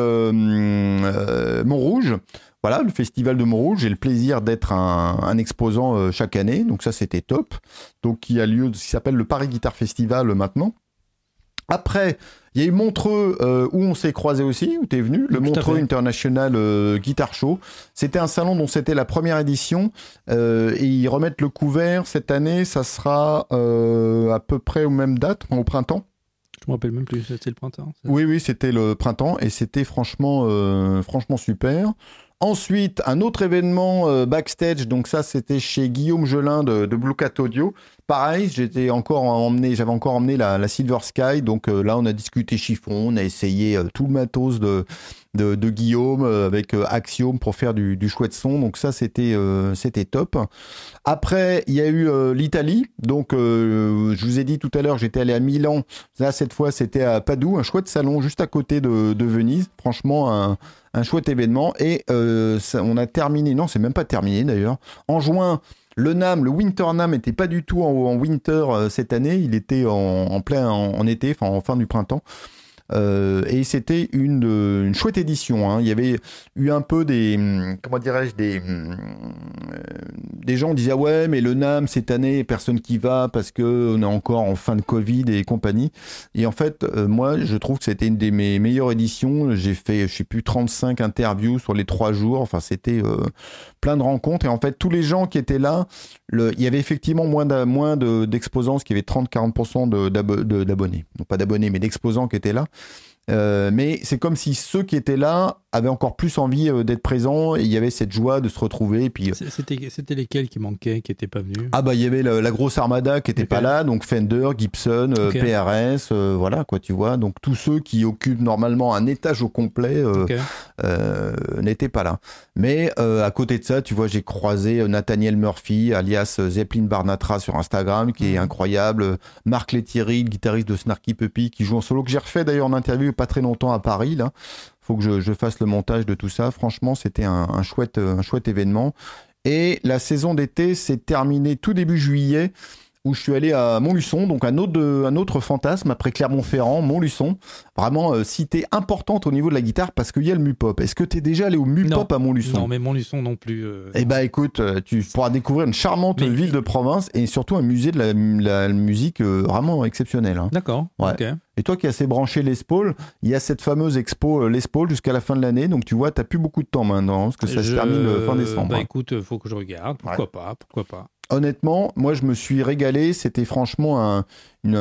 euh, Montrouge. Voilà, le festival de Montrouge. J'ai le plaisir d'être un, un exposant euh, chaque année, donc ça c'était top. Donc qui a lieu, qui s'appelle le Paris Guitar Festival euh, maintenant. Après, il y a eu Montreux euh, où on s'est croisés aussi, où tu es venu, le Tout Montreux International euh, Guitar Show. C'était un salon dont c'était la première édition euh, et ils remettent le couvert cette année, ça sera euh, à peu près aux mêmes dates, au printemps. Je me rappelle même plus, c'était le printemps. Ça. Oui, oui, c'était le printemps et c'était franchement, euh, franchement super. Ensuite, un autre événement euh, backstage, donc ça c'était chez Guillaume Gelin de, de Blue Cat Audio. Pareil, j'étais encore emmené, j'avais encore emmené la, la Silver Sky, donc euh, là on a discuté chiffon, on a essayé euh, tout le matos de, de, de Guillaume euh, avec euh, Axiom pour faire du, du chouette son, donc ça c'était euh, c'était top. Après, il y a eu euh, l'Italie, donc euh, je vous ai dit tout à l'heure, j'étais allé à Milan, là cette fois c'était à Padoue, un chouette salon juste à côté de, de Venise, franchement un Un chouette événement et euh, ça, on a terminé, non c'est même pas terminé d'ailleurs, en juin le NAMM, le Winter NAMM n'était pas du tout en, en winter euh, cette année, il était en, en plein en, en été, enfin en fin du printemps. Euh, et c'était une, une chouette édition, hein. Il y avait eu un peu des, comment dirais-je, des, euh, des gens disaient ah ouais mais le NAMM cette année personne qui va parce que on est encore en fin de Covid et compagnie. Et en fait euh, moi je trouve que c'était une des mes meilleures éditions. J'ai fait je sais plus trente-cinq interviews sur les trois jours. Enfin c'était euh, plein de rencontres et en fait tous les gens qui étaient là, le, il y avait effectivement moins de, moins de, d'exposants, parce qu'il y avait trente à quarante pour cent de, d'abo, de, d'abonnés, non pas d'abonnés mais d'exposants qui étaient là. Euh, mais c'est comme si ceux qui étaient là avaient encore plus envie euh, d'être présents et il y avait cette joie de se retrouver. Et puis, euh... c'était, c'était lesquels qui manquaient, qui n'étaient pas venus? Ah bah il y avait la, la grosse armada qui n'était okay. pas là, donc Fender, Gibson, euh, okay. P R S, euh, voilà quoi tu vois. Donc tous ceux qui occupent normalement un étage au complet euh, okay. euh, n'étaient pas là. Mais euh, à côté de ça, tu vois, j'ai croisé Nathaniel Murphy, alias Zeppelin Barnatra sur Instagram, qui mmh. est incroyable. Marc Lettieri, le guitariste de Snarky Puppy, qui joue en solo, que j'ai refait d'ailleurs en interview pas très longtemps à Paris là. faut que je, je fasse le montage de tout ça. Franchement, c'était un, un, chouette, un chouette événement. Et la saison d'été s'est terminée tout début juillet, où je suis allé à Montluçon, donc un autre, un autre fantasme après Clermont-Ferrand, Montluçon. Vraiment euh, cité importante au niveau de la guitare parce qu'il y a le Mupop. Est-ce que tu es déjà allé au Mupop à Montluçon ? Non, mais Montluçon non plus. Euh, eh bah écoute, tu pourras découvrir une charmante mais, ville de province et surtout un musée de la, la musique euh, vraiment exceptionnel. Hein. D'accord, ouais. ok. Et toi qui es assez branché Les Paul, il y a cette fameuse expo Les Paul jusqu'à la fin de l'année, donc tu vois, tu n'as plus beaucoup de temps maintenant, parce que ça je... se termine fin décembre. Bah hein. écoute, il faut que je regarde, pourquoi ouais. pas, pourquoi pas. Honnêtement, moi je me suis régalé, c'était franchement un, une,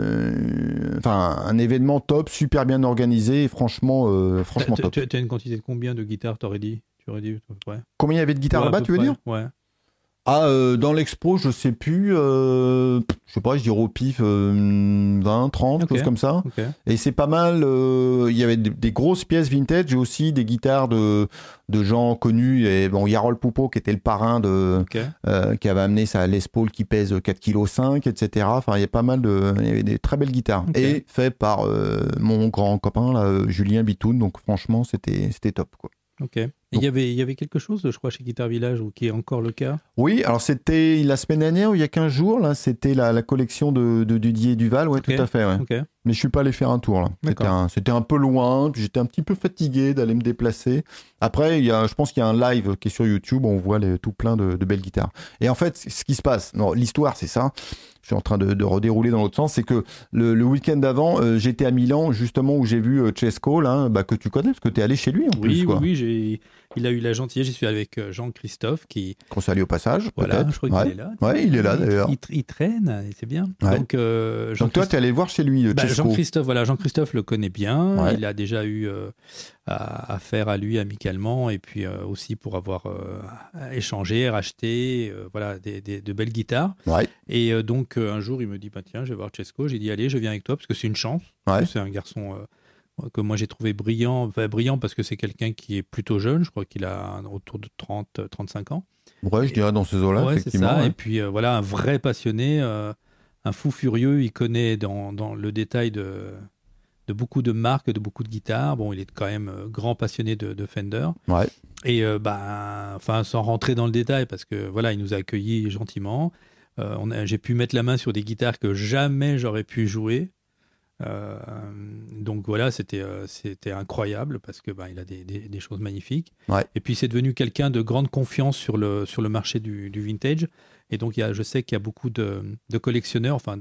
euh, enfin, un événement top, super bien organisé, et franchement, euh, franchement top. Tu as une quantité de combien de guitares, t'aurais dit, tu aurais dit à peu près. Combien il y avait de guitares ouais, là-bas, tu veux près. dire ? Ouais. Ah, euh, dans l'expo, je sais plus, euh, je sais pas, je dirais au pif euh, vingt, trente, okay. choses comme ça. Okay. Et c'est pas mal, euh, il y avait des, des grosses pièces vintage et aussi des guitares de, de gens connus. Et bon, Yarol Poupeau, qui était le parrain de, okay. euh, qui avait amené sa Les Paul qui pèse quatre virgule cinq kilos, et cetera. Enfin, il y a pas mal de, il y avait des très belles guitares. Okay. Et fait par euh, mon grand copain, là, Julien Bitoun. Donc franchement, c'était, c'était top, quoi. Ok. Il y avait, il y avait quelque chose, je crois, chez Guitar Village, ou qui est encore le cas ? Oui, alors c'était la semaine dernière, ou il y a quinze jours, là, c'était la, la collection de, de Didier Duval, ouais, okay. tout à fait. Ouais. Okay. Mais je suis pas allé faire un tour, là. C'était un, c'était un peu loin, puis j'étais un petit peu fatigué d'aller me déplacer. Après, il y a, je pense qu'il y a un live qui est sur YouTube, on voit les, tout plein de, de belles guitares. Et en fait, ce qui se passe, non, l'histoire, c'est ça. Je suis en train de, de redérouler dans l'autre sens, c'est que le, le week-end d'avant, euh, j'étais à Milan, justement, où j'ai vu euh, Cesco, là, bah, que tu connais, parce que tu es allé chez lui, en oui, plus, quoi. Oui, oui, j'ai... il a eu la gentillesse, j'y suis avec Jean-Christophe, qui... Qu'on salue au passage, voilà, peut-être. Je crois ouais. qu'il est là. Ouais, il est là, d'ailleurs. Il, il, il traîne, c'est bien. Ouais. Donc, euh, Donc toi, tu es allé voir chez lui, bah, Cesco. Jean-Christophe, voilà, Jean-Christophe le connaît bien, ouais. il a déjà eu euh, à, à faire à lui amicalement, et puis euh, aussi pour avoir euh, échangé, racheté, euh, voilà, des, des, de belles guitares. Ouais. Et euh, donc, euh, un jour, il me dit, bah, tiens, je vais voir Cesco. J'ai dit, allez, je viens avec toi, parce que c'est une chance. Ouais. C'est un garçon euh, que moi, j'ai trouvé brillant, enfin, brillant parce que c'est quelqu'un qui est plutôt jeune. Je crois qu'il a autour de trente à trente-cinq ans. Ouais, je dirais dans ces eaux-là, ouais, effectivement. C'est ça. Ouais. Et puis, euh, voilà, un vrai passionné, euh, un fou furieux. Il connaît dans, dans le détail de, de beaucoup de marques, de beaucoup de guitares. Bon, il est quand même euh, grand passionné de, de Fender. Ouais. Et, euh, bah, enfin, sans rentrer dans le détail, parce que, voilà, il nous a accueillis gentiment. Euh, on a, j'ai pu mettre la main sur des guitares que jamais j'aurais pu jouer. Euh, donc voilà, c'était, euh, c'était incroyable parce que bah, il a des, des, des choses magnifiques. Ouais. Et puis c'est devenu quelqu'un de grande confiance sur le, sur le marché du, du vintage. Et donc il y a, je sais qu'il y a beaucoup de, de collectionneurs, enfin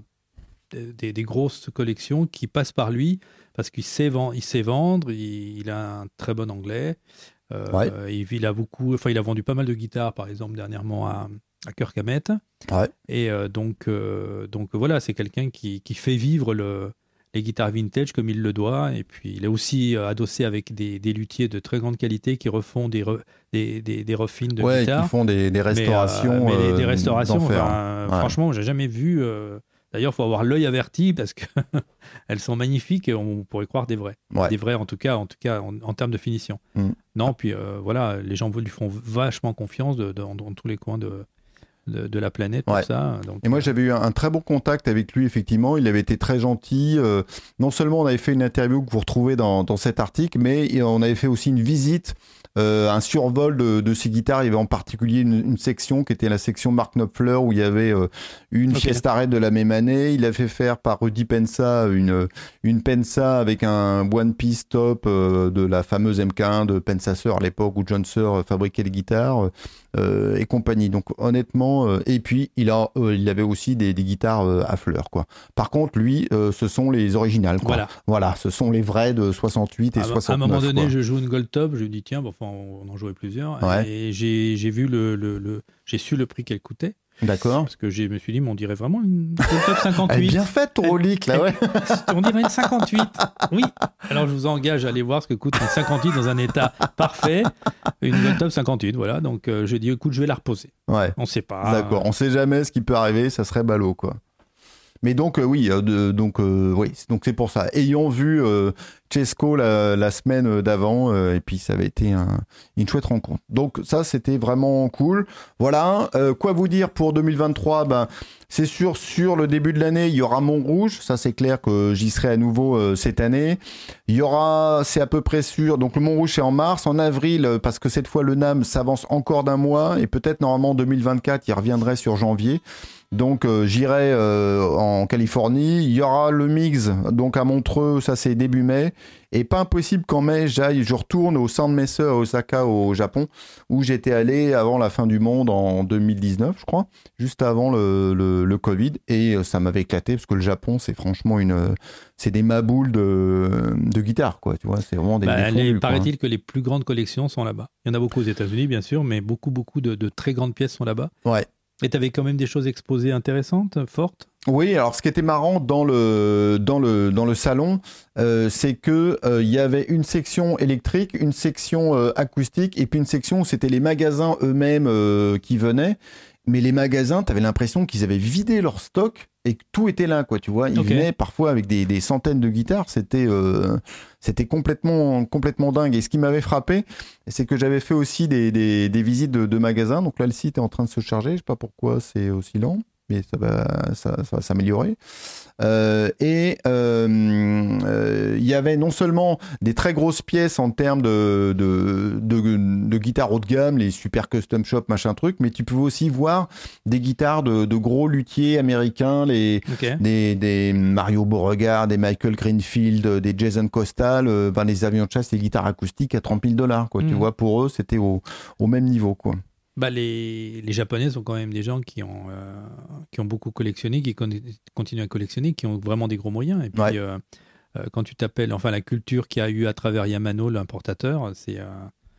des, des grosses collections qui passent par lui parce qu'il sait, vend, il sait vendre, il, il a un très bon anglais. Euh, ouais. il, il a beaucoup, enfin il a vendu pas mal de guitares, par exemple dernièrement à à Kirk Hammett. Ouais. Et euh, donc, euh, donc voilà, c'est quelqu'un qui, qui fait vivre le, les guitares vintage comme il le doit. Et puis il est aussi euh, adossé avec des, des luthiers de très grande qualité qui refont des, re, des, des, des refines de ouais, guitares. Qui font des, des restaurations. Mais, euh, mais des, des euh, restaurations, enfin, ouais. franchement, j'ai jamais vu. Euh, d'ailleurs, il faut avoir l'œil averti parce qu'elles sont magnifiques et on pourrait croire des vraies. Ouais. Des vraies, en tout cas, en, tout cas, en, en termes de finition. Mm. Non, puis euh, voilà, les gens lui font vachement confiance de, de, dans, dans tous les coins de. De, de la planète, ouais. tout ça. Donc, et moi, j'avais eu un, un très bon contact avec lui, effectivement. Il avait été très gentil. Euh, non seulement on avait fait une interview que vous retrouvez dans, dans cet article, mais on avait fait aussi une visite, euh, un survol de, de ses guitares. Il y avait en particulier une, une section qui était la section Mark Knopfler, où il y avait euh, une okay. Fiesta Red de la même année. Il a fait faire par Rudy Pensa une, une Pensa avec un One Piece top euh, de la fameuse M K un de Pensa Sir à l'époque où John Suhr fabriquait les guitares. Euh, et compagnie. Donc honnêtement, euh, et puis il a, euh, il avait aussi des, des guitares euh, à fleurs, quoi. Par contre, lui, euh, ce sont les originales, quoi. Voilà. Voilà, ce sont les vrais de soixante-huit et à, soixante-neuf. À un moment donné, quoi. je joue une Gold Top, je me dis tiens, bon, enfin, on en jouait plusieurs, ouais. et j'ai, j'ai vu le, le, le, j'ai su le prix qu'elle coûtait. D'accord. Parce que je me suis dit, mais on dirait vraiment une Gold Top cinquante-huit. Elle est bien faite, ton relique, là, ouais. On dirait une cinquante-huit. Oui. Alors, je vous engage à aller voir ce que coûte une cinquante-huit dans un état parfait. Une Gold Top cinquante-huit, voilà. Donc, euh, je dis, écoute, je vais la reposer. Ouais. On sait pas. D'accord. On sait jamais ce qui peut arriver, ça serait ballot, quoi. Mais donc, euh, oui, euh, de, donc, euh, oui, donc c'est pour ça. Ayant vu euh, Chesco la, la semaine d'avant, euh, et puis ça avait été un, une chouette rencontre. Donc ça, c'était vraiment cool. Voilà, euh, quoi vous dire pour deux mille vingt-trois? Ben, c'est sûr, sur le début de l'année, il y aura Montrouge. Ça, c'est clair que j'y serai à nouveau euh, cette année. Il y aura, c'est à peu près sûr, donc le Montrouge, c'est en mars. En avril, parce que cette fois, le NAMM s'avance encore d'un mois, et peut-être normalement en deux mille vingt-quatre, il reviendrait sur janvier. Donc euh, j'irai euh, en Californie. Il y aura le Mix, donc à Montreux, ça c'est début mai. Et pas impossible qu'en mai, j'aille, je retourne au Soundmesse à Osaka au Japon, où j'étais allé avant la fin du monde en deux mille dix-neuf, je crois, juste avant le, le, le Covid. Et ça m'avait éclaté parce que le Japon, c'est franchement une, c'est des maboules de, de guitare, quoi. Tu vois, c'est vraiment des. Bah, des fondus, les, paraît-il que les plus grandes collections sont là-bas. Il y en a beaucoup aux États-Unis, bien sûr, mais beaucoup, beaucoup de, de très grandes pièces sont là-bas. Ouais. Et tu avais quand même des choses exposées intéressantes, fortes? Oui, alors ce qui était marrant dans le, dans le, dans le salon, euh, c'est qu'il euh, y avait une section électrique, une section euh, acoustique, et puis une section où c'était les magasins eux-mêmes euh, qui venaient. Mais les magasins, tu avais l'impression qu'ils avaient vidé leur stock et que tout était là, quoi, tu vois. Ils Okay. venaient parfois avec des, des centaines de guitares. C'était, euh, c'était complètement, complètement dingue. Et ce qui m'avait frappé, c'est que j'avais fait aussi des, des, des visites de, de magasins. Donc là, le site est en train de se charger. Je sais pas pourquoi c'est aussi lent, mais ça va, ça, ça va s'améliorer. Euh, et il euh, euh, y avait non seulement des très grosses pièces en termes de, de, de, de guitares haut de gamme, les super custom shop, machin truc, mais tu pouvais aussi voir des guitares de, de gros luthiers américains, les, Okay. des, des Mario Beauregard, des Michael Greenfield, des Jason Costal, euh, ben les avions de chasse, les guitares acoustiques à trente mille dollars, quoi. Mmh. Tu vois, pour eux, c'était au, au même niveau, quoi. Bah, les, les Japonais sont quand même des gens qui ont, euh, qui ont beaucoup collectionné, qui con- continuent à collectionner, qui ont vraiment des gros moyens. Et puis, Ouais. euh, euh, quand tu t'appelles, enfin, la culture qu'il y a eu à travers Yamano, l'importateur, c'est. Euh,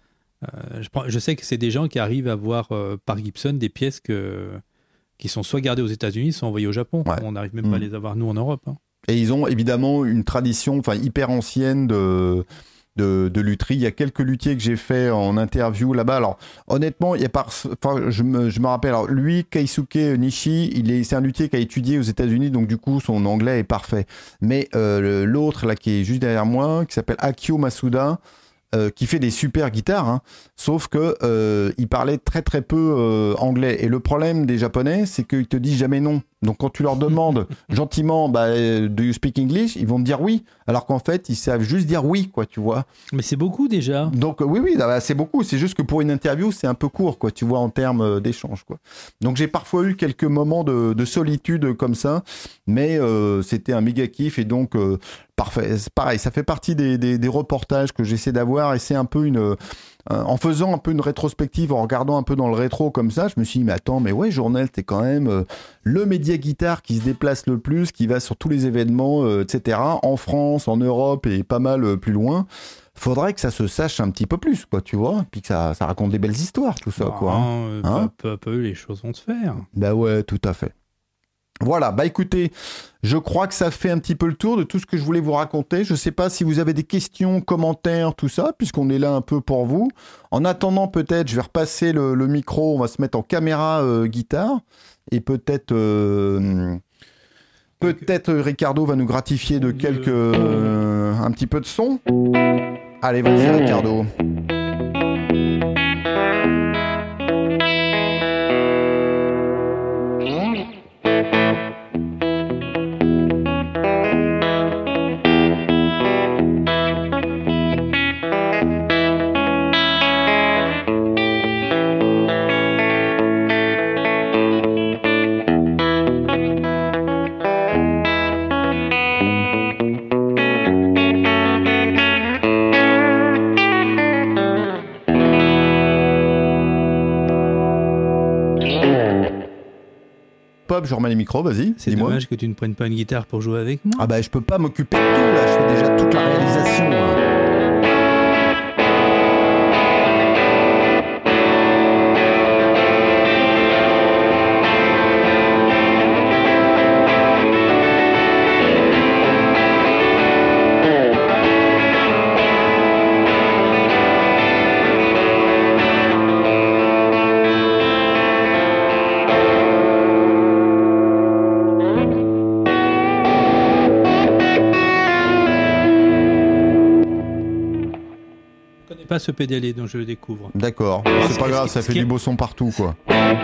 euh, je, prends- je sais que c'est des gens qui arrivent à voir euh, par Gibson des pièces que, qui sont soit gardées aux États-Unis, soit envoyées au Japon. Ouais. On n'arrive même Mmh. pas à les avoir, nous, en Europe. Hein. Et ils ont évidemment une tradition, enfin hyper ancienne de de, de lutherie. Il y a quelques luthiers que j'ai fait en interview là-bas. Alors honnêtement, il y a pas, enfin je me je me rappelle. Alors lui, Keisuke Nishi, il est c'est un luthier qui a étudié aux États-Unis, donc du coup son anglais est parfait. Mais euh, l'autre là qui est juste derrière moi, qui s'appelle Akio Masuda. Euh, qui fait des super guitares, hein, sauf que euh, il parlait très très peu euh, anglais. Et le problème des Japonais, c'est qu'ils te disent jamais non. Donc quand tu leur demandes gentiment, bah, euh, do you speak English, ils vont te dire oui, alors qu'en fait ils savent juste dire oui, quoi, tu vois. Mais c'est beaucoup déjà. Donc euh, oui, oui, bah, c'est beaucoup. C'est juste que pour une interview, c'est un peu court, quoi, tu vois, en termes euh, d'échange, quoi. Donc j'ai parfois eu quelques moments de, de solitude comme ça, mais euh, c'était un méga kiff et donc euh, parfait. C'est pareil, ça fait partie des, des, des reportages que j'essaie d'avoir et c'est un peu une euh, en faisant un peu une rétrospective, en regardant un peu dans le rétro comme ça, je me suis dit mais attends, mais ouais, Journal, t'es quand même euh, le média guitare qui se déplace le plus, qui va sur tous les événements, euh, et cetera, en France, en Europe et pas mal euh, plus loin. Faudrait que ça se sache un petit peu plus, quoi, tu vois, puis que ça, ça raconte des belles histoires, tout ça, Bah, quoi. Hein. euh, Hein peu, à peu, peu, les choses vont se faire. Bah ouais, tout à fait. Voilà, bah écoutez, je crois que ça fait un petit peu le tour de tout ce que je voulais vous raconter. Je ne sais pas si vous avez des questions, commentaires, tout ça, puisqu'on est là un peu pour vous. En attendant, peut-être, je vais repasser le, le micro, on va se mettre en caméra euh, guitare, et peut-être, euh, peut-être Ricardo va nous gratifier de quelques, euh, un petit peu de son. Allez, vas-y Ricardo. Pop, je remets les micros, vas-y, C'est dis-moi. dommage que tu ne prennes pas une guitare pour jouer avec moi. Ah bah je peux pas m'occuper de tout là, je fais déjà toute la réalisation là. pas ce pédalier, donc je le découvre. D'accord, Alors, c'est ce pas qui- grave, ce ça qui- fait ce qui- du beau son partout, quoi.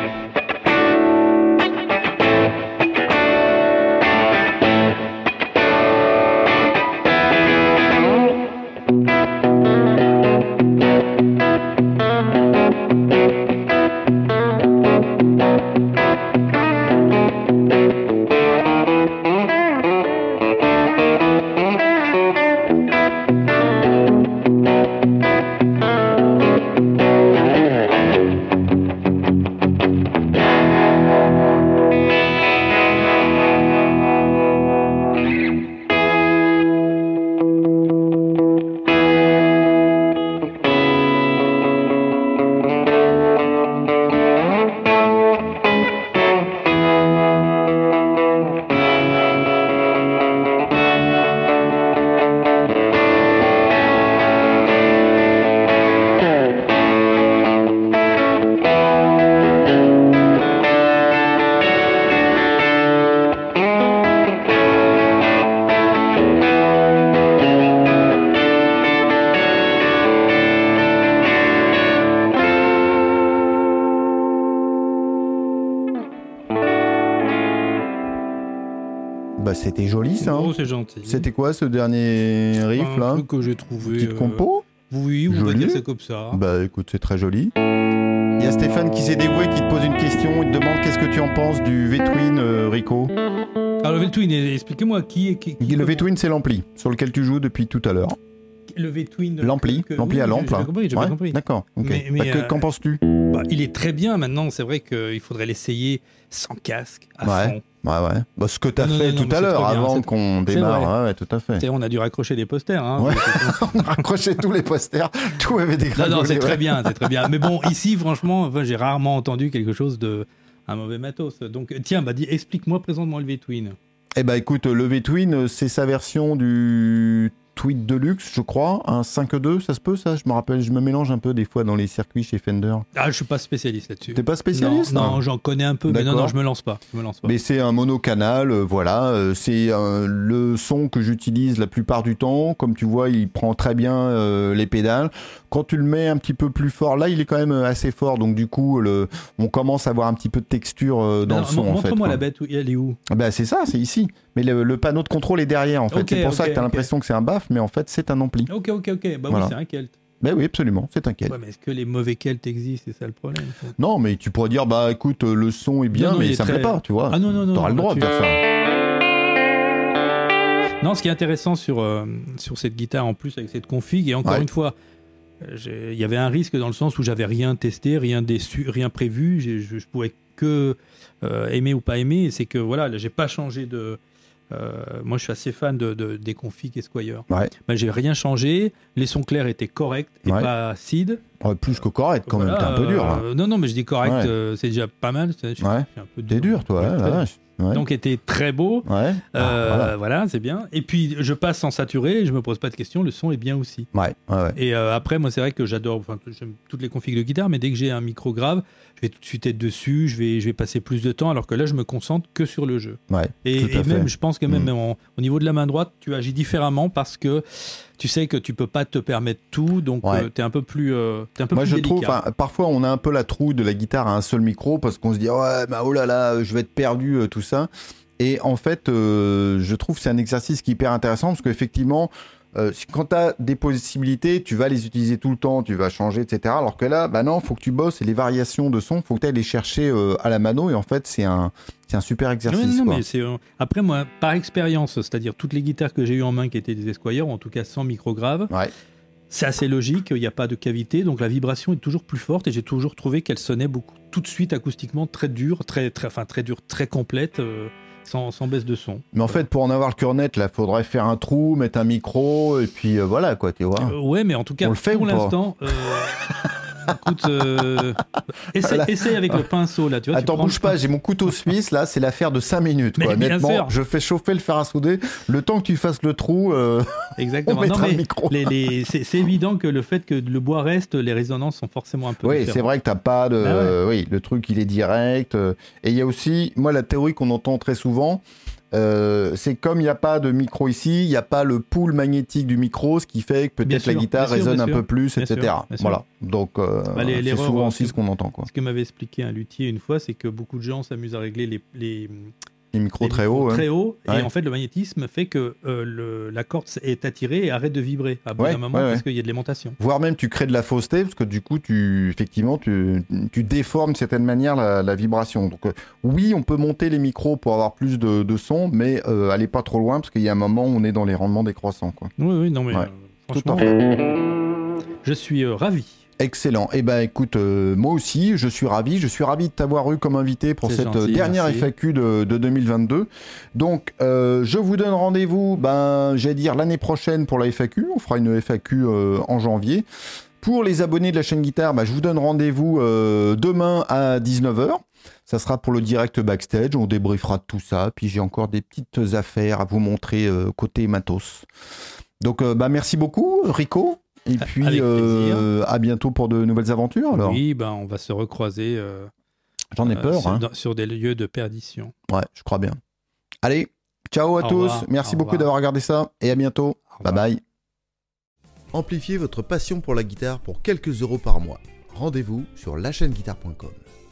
Bah, c'était joli, ça. hein. Oh, c'est gentil. C'était quoi ce dernier riff, un là truc que j'ai trouvé. Petite euh, compo Oui, on va Joli. dire c'est comme ça. Bah écoute, c'est très joli. Il y a Stéphane qui s'est dévoué, qui te pose une question. Il te demande qu'est-ce que tu en penses du V-Twin, euh, Rico. Alors le V-Twin, expliquez-moi qui est qui, qui- Le V-Twin, c'est l'ampli sur lequel tu joues depuis tout à l'heure. le V-Twin. L'ampli, que- l'ampli oui, à j'ai- lampe. J'ai là. bien compris, j'ai Ouais, bien compris. D'accord. ok. Mais- mais, Bah, que- euh, Qu'en penses-tu? Bah, il est très bien maintenant. C'est vrai qu'il faudrait l'essayer sans casque, à Ouais. fond. Ouais, ouais. Bah, ce que tu as Non, non, fait non, non, tout mais à c'est l'heure, trop bien, avant c'est- qu'on c'est démarre. vrai. Ouais, ouais, tout à fait. Tu sais, on a dû raccrocher des posters. Hein, Ouais. C'est- On a raccroché tous les posters, tout avait non, dégradé. non, c'est très bien, c'est très bien. Mais bon, ici, franchement, enfin, j'ai rarement entendu quelque chose de un mauvais matos. Donc, tiens, bah, dis, explique-moi, présente-moi le V-Twin. Eh ben écoute, le V-Twin, c'est sa version du Tweed Deluxe, je crois, un cinq deux, ça se peut ça? Je me rappelle, je me mélange un peu des fois dans les circuits chez Fender. Ah, je suis pas spécialiste là-dessus. T'es pas spécialiste? Non, hein non, j'en connais un peu, mais non, D'accord. non, je me lance pas. Je me lance pas. Mais c'est un monocanal, euh, voilà, euh, c'est euh, le son que j'utilise la plupart du temps. Comme tu vois, il prend très bien euh, les pédales. Quand tu le mets un petit peu plus fort, là il est quand même assez fort, donc du coup le, on commence à avoir un petit peu de texture euh, dans Alors, le son en fait. montre-moi quoi. la bête, où- elle est où? Bah c'est ça, c'est ici. Mais le, le panneau de contrôle est derrière en fait. Ok, c'est pour ça ok, que tu as ok. l'impression que c'est un baff, mais en fait c'est un ampli. Ok, ok, ok. Bah Voilà. oui, c'est un Kelt. Ben oui, absolument, c'est un Kelt. Ouais, mais est-ce que les mauvais Kelts existent? C'est ça le problème. Non, mais tu pourrais dire, bah écoute, euh, le son est bien, Non, non, il mais est ça me très- plaît pas, tu vois. Ah non, non, non. T'auras non, le droit de là-dessus. faire ça. Non, ce qui est intéressant sur, euh, sur cette guitare en plus avec cette config, et encore Ouais. une fois, euh, j'ai- il y avait un risque dans le sens où j'avais rien testé, rien déçu, rien prévu, j'ai- je, je pouvais que euh, aimer ou pas aimer, et c'est que voilà, là, j'ai pas changé de. euh, moi, je suis assez fan de, de- des configs Esquire. Ouais. Ben, j'ai rien changé, les sons clairs étaient corrects et Ouais. pas acides. Ouais, plus que correct quand Voilà, même, t'es un peu dur là. euh, non, non, mais je dis correct, Ouais. euh, c'est déjà pas mal. Je suis, Ouais. je suis un peu T'es dur, toi, Ouais, ouais, très la bien. vache. Ouais. Donc, était très beau. ouais. Ah, Euh, voilà. voilà, c'est bien. Et puis je passe sans saturer, je me pose pas de questions, le son est bien aussi. Ouais, ouais, ouais. Et euh, après, moi, c'est vrai que j'adore, enfin, j'aime toutes les configs de guitare, mais dès que j'ai un micro grave, je vais tout de suite être dessus, je vais, je vais passer plus de temps, alors que là, je me concentre que sur le jeu. Ouais, Et, tout à et fait. même, je pense que même Mm. en- au niveau de la main droite, tu agis différemment parce que tu sais que tu peux pas te permettre tout, donc Ouais. tu es un peu plus, euh, t'es un peu Moi, plus je délicat. trouve, enfin, parfois, on a un peu la trouille de la guitare à un seul micro parce qu'on se dit, ouais, bah, oh là là, je vais être perdu, euh, tout ça. Et en fait, euh, je trouve que c'est un exercice qui est hyper intéressant parce qu'effectivement, euh, quand tu as des possibilités, tu vas les utiliser tout le temps, tu vas changer, et cetera. Alors que là, bah non, faut que tu bosses et les variations de son, faut que tu ailles les chercher euh, à la mano. Et en fait, c'est un, c'est un super Non, exercice. non, quoi. mais c'est, euh, après, moi, par expérience, c'est-à-dire toutes les guitares que j'ai eues en main qui étaient des Esquire, ou en tout cas sans micro grave, Ouais. c'est assez logique, il n'y a pas de cavité, donc la vibration est toujours plus forte et j'ai toujours trouvé qu'elle sonnait beaucoup, tout de suite acoustiquement très dure, très, très, enfin, très dure, très complète, euh, sans, sans baisse de son. Mais en fait, pour en avoir le cœur net, là, faudrait faire un trou, mettre un micro, et puis euh, voilà, quoi, tu vois. Euh, ouais, mais en tout cas, On le fait pour ou pas l'instant, euh, écoute, euh, essaye, Voilà. essaye avec le pinceau là, tu vois. tu Attends, prends bouge le pas, pin- j'ai mon couteau suisse, là, c'est l'affaire de cinq minutes, quoi. Mais bien Honnêtement, sûr. je fais chauffer le fer à souder. Le temps que tu fasses le trou, euh, on Exactement. mettra Non, mais le micro. les, les- c'est, c'est évident que le fait que le bois reste, les résonances sont forcément un peu Oui, différentes. c'est vrai que t'as pas de. Ah ouais. euh, oui, le truc, il est direct. euh, et il y a aussi, moi, la théorie qu'on entend très souvent, Euh, c'est comme il n'y a pas de micro ici, il n'y a pas le pool magnétique du micro, ce qui fait que peut-être sûr, la guitare bien sûr, résonne bien un sûr. peu plus, Bien et cetera. sûr, bien sûr. Voilà. Donc euh, Bah, les- c'est l'erreur, souvent euh, aussi ce ce qu'on entend, quoi. Ce que m'avait expliqué un luthier une fois, c'est que beaucoup de gens s'amusent à régler les, les, Les micros les très micros hauts. très hein. haut, Ouais. et en fait le magnétisme fait que euh, le, la corde est attirée et arrête de vibrer à bout Ouais, d'un moment ouais, ouais. parce qu'il y a de l'aimantation. Voire même tu crées de la fausseté, parce que du coup, tu, effectivement, tu, tu déformes de certaine manière la, la vibration. Donc euh, oui, on peut monter les micros pour avoir plus de, de son, mais euh, allez pas trop loin, parce qu'il y a un moment où on est dans les rendements décroissants, quoi. Oui, oui, non mais Ouais. euh, Tout franchement, à fait. je suis euh, ravi. Excellent. Eh ben, écoute, euh, moi aussi, je suis ravi. Je suis ravi de t'avoir eu comme invité pour C'est cette gentil, euh, dernière merci. F A Q de, de deux mille vingt-deux. Donc, euh, je vous donne rendez-vous, ben, j'allais dire l'année prochaine pour la F A Q. On fera une F A Q euh, en janvier. Pour les abonnés de la chaîne Guitare, ben, je vous donne rendez-vous euh, demain à dix-neuf heures. Ça sera pour le direct backstage. On débriefera de tout ça. Puis j'ai encore des petites affaires à vous montrer euh, côté matos. Donc, euh, ben, merci beaucoup, Rico. Et puis, Avec euh, à bientôt pour de nouvelles aventures, alors. Oui, ben, on va se recroiser euh, J'en ai euh, peur, sur, hein. dans- sur des lieux de perdition. Ouais, je crois bien. Allez, ciao à Au tous. revoir, Merci au beaucoup revoir. d'avoir regardé ça. Et à bientôt. Au Bye revoir. bye. Amplifiez votre passion pour la guitare pour quelques euros par mois. Rendez-vous sur la chaîne guitare point com.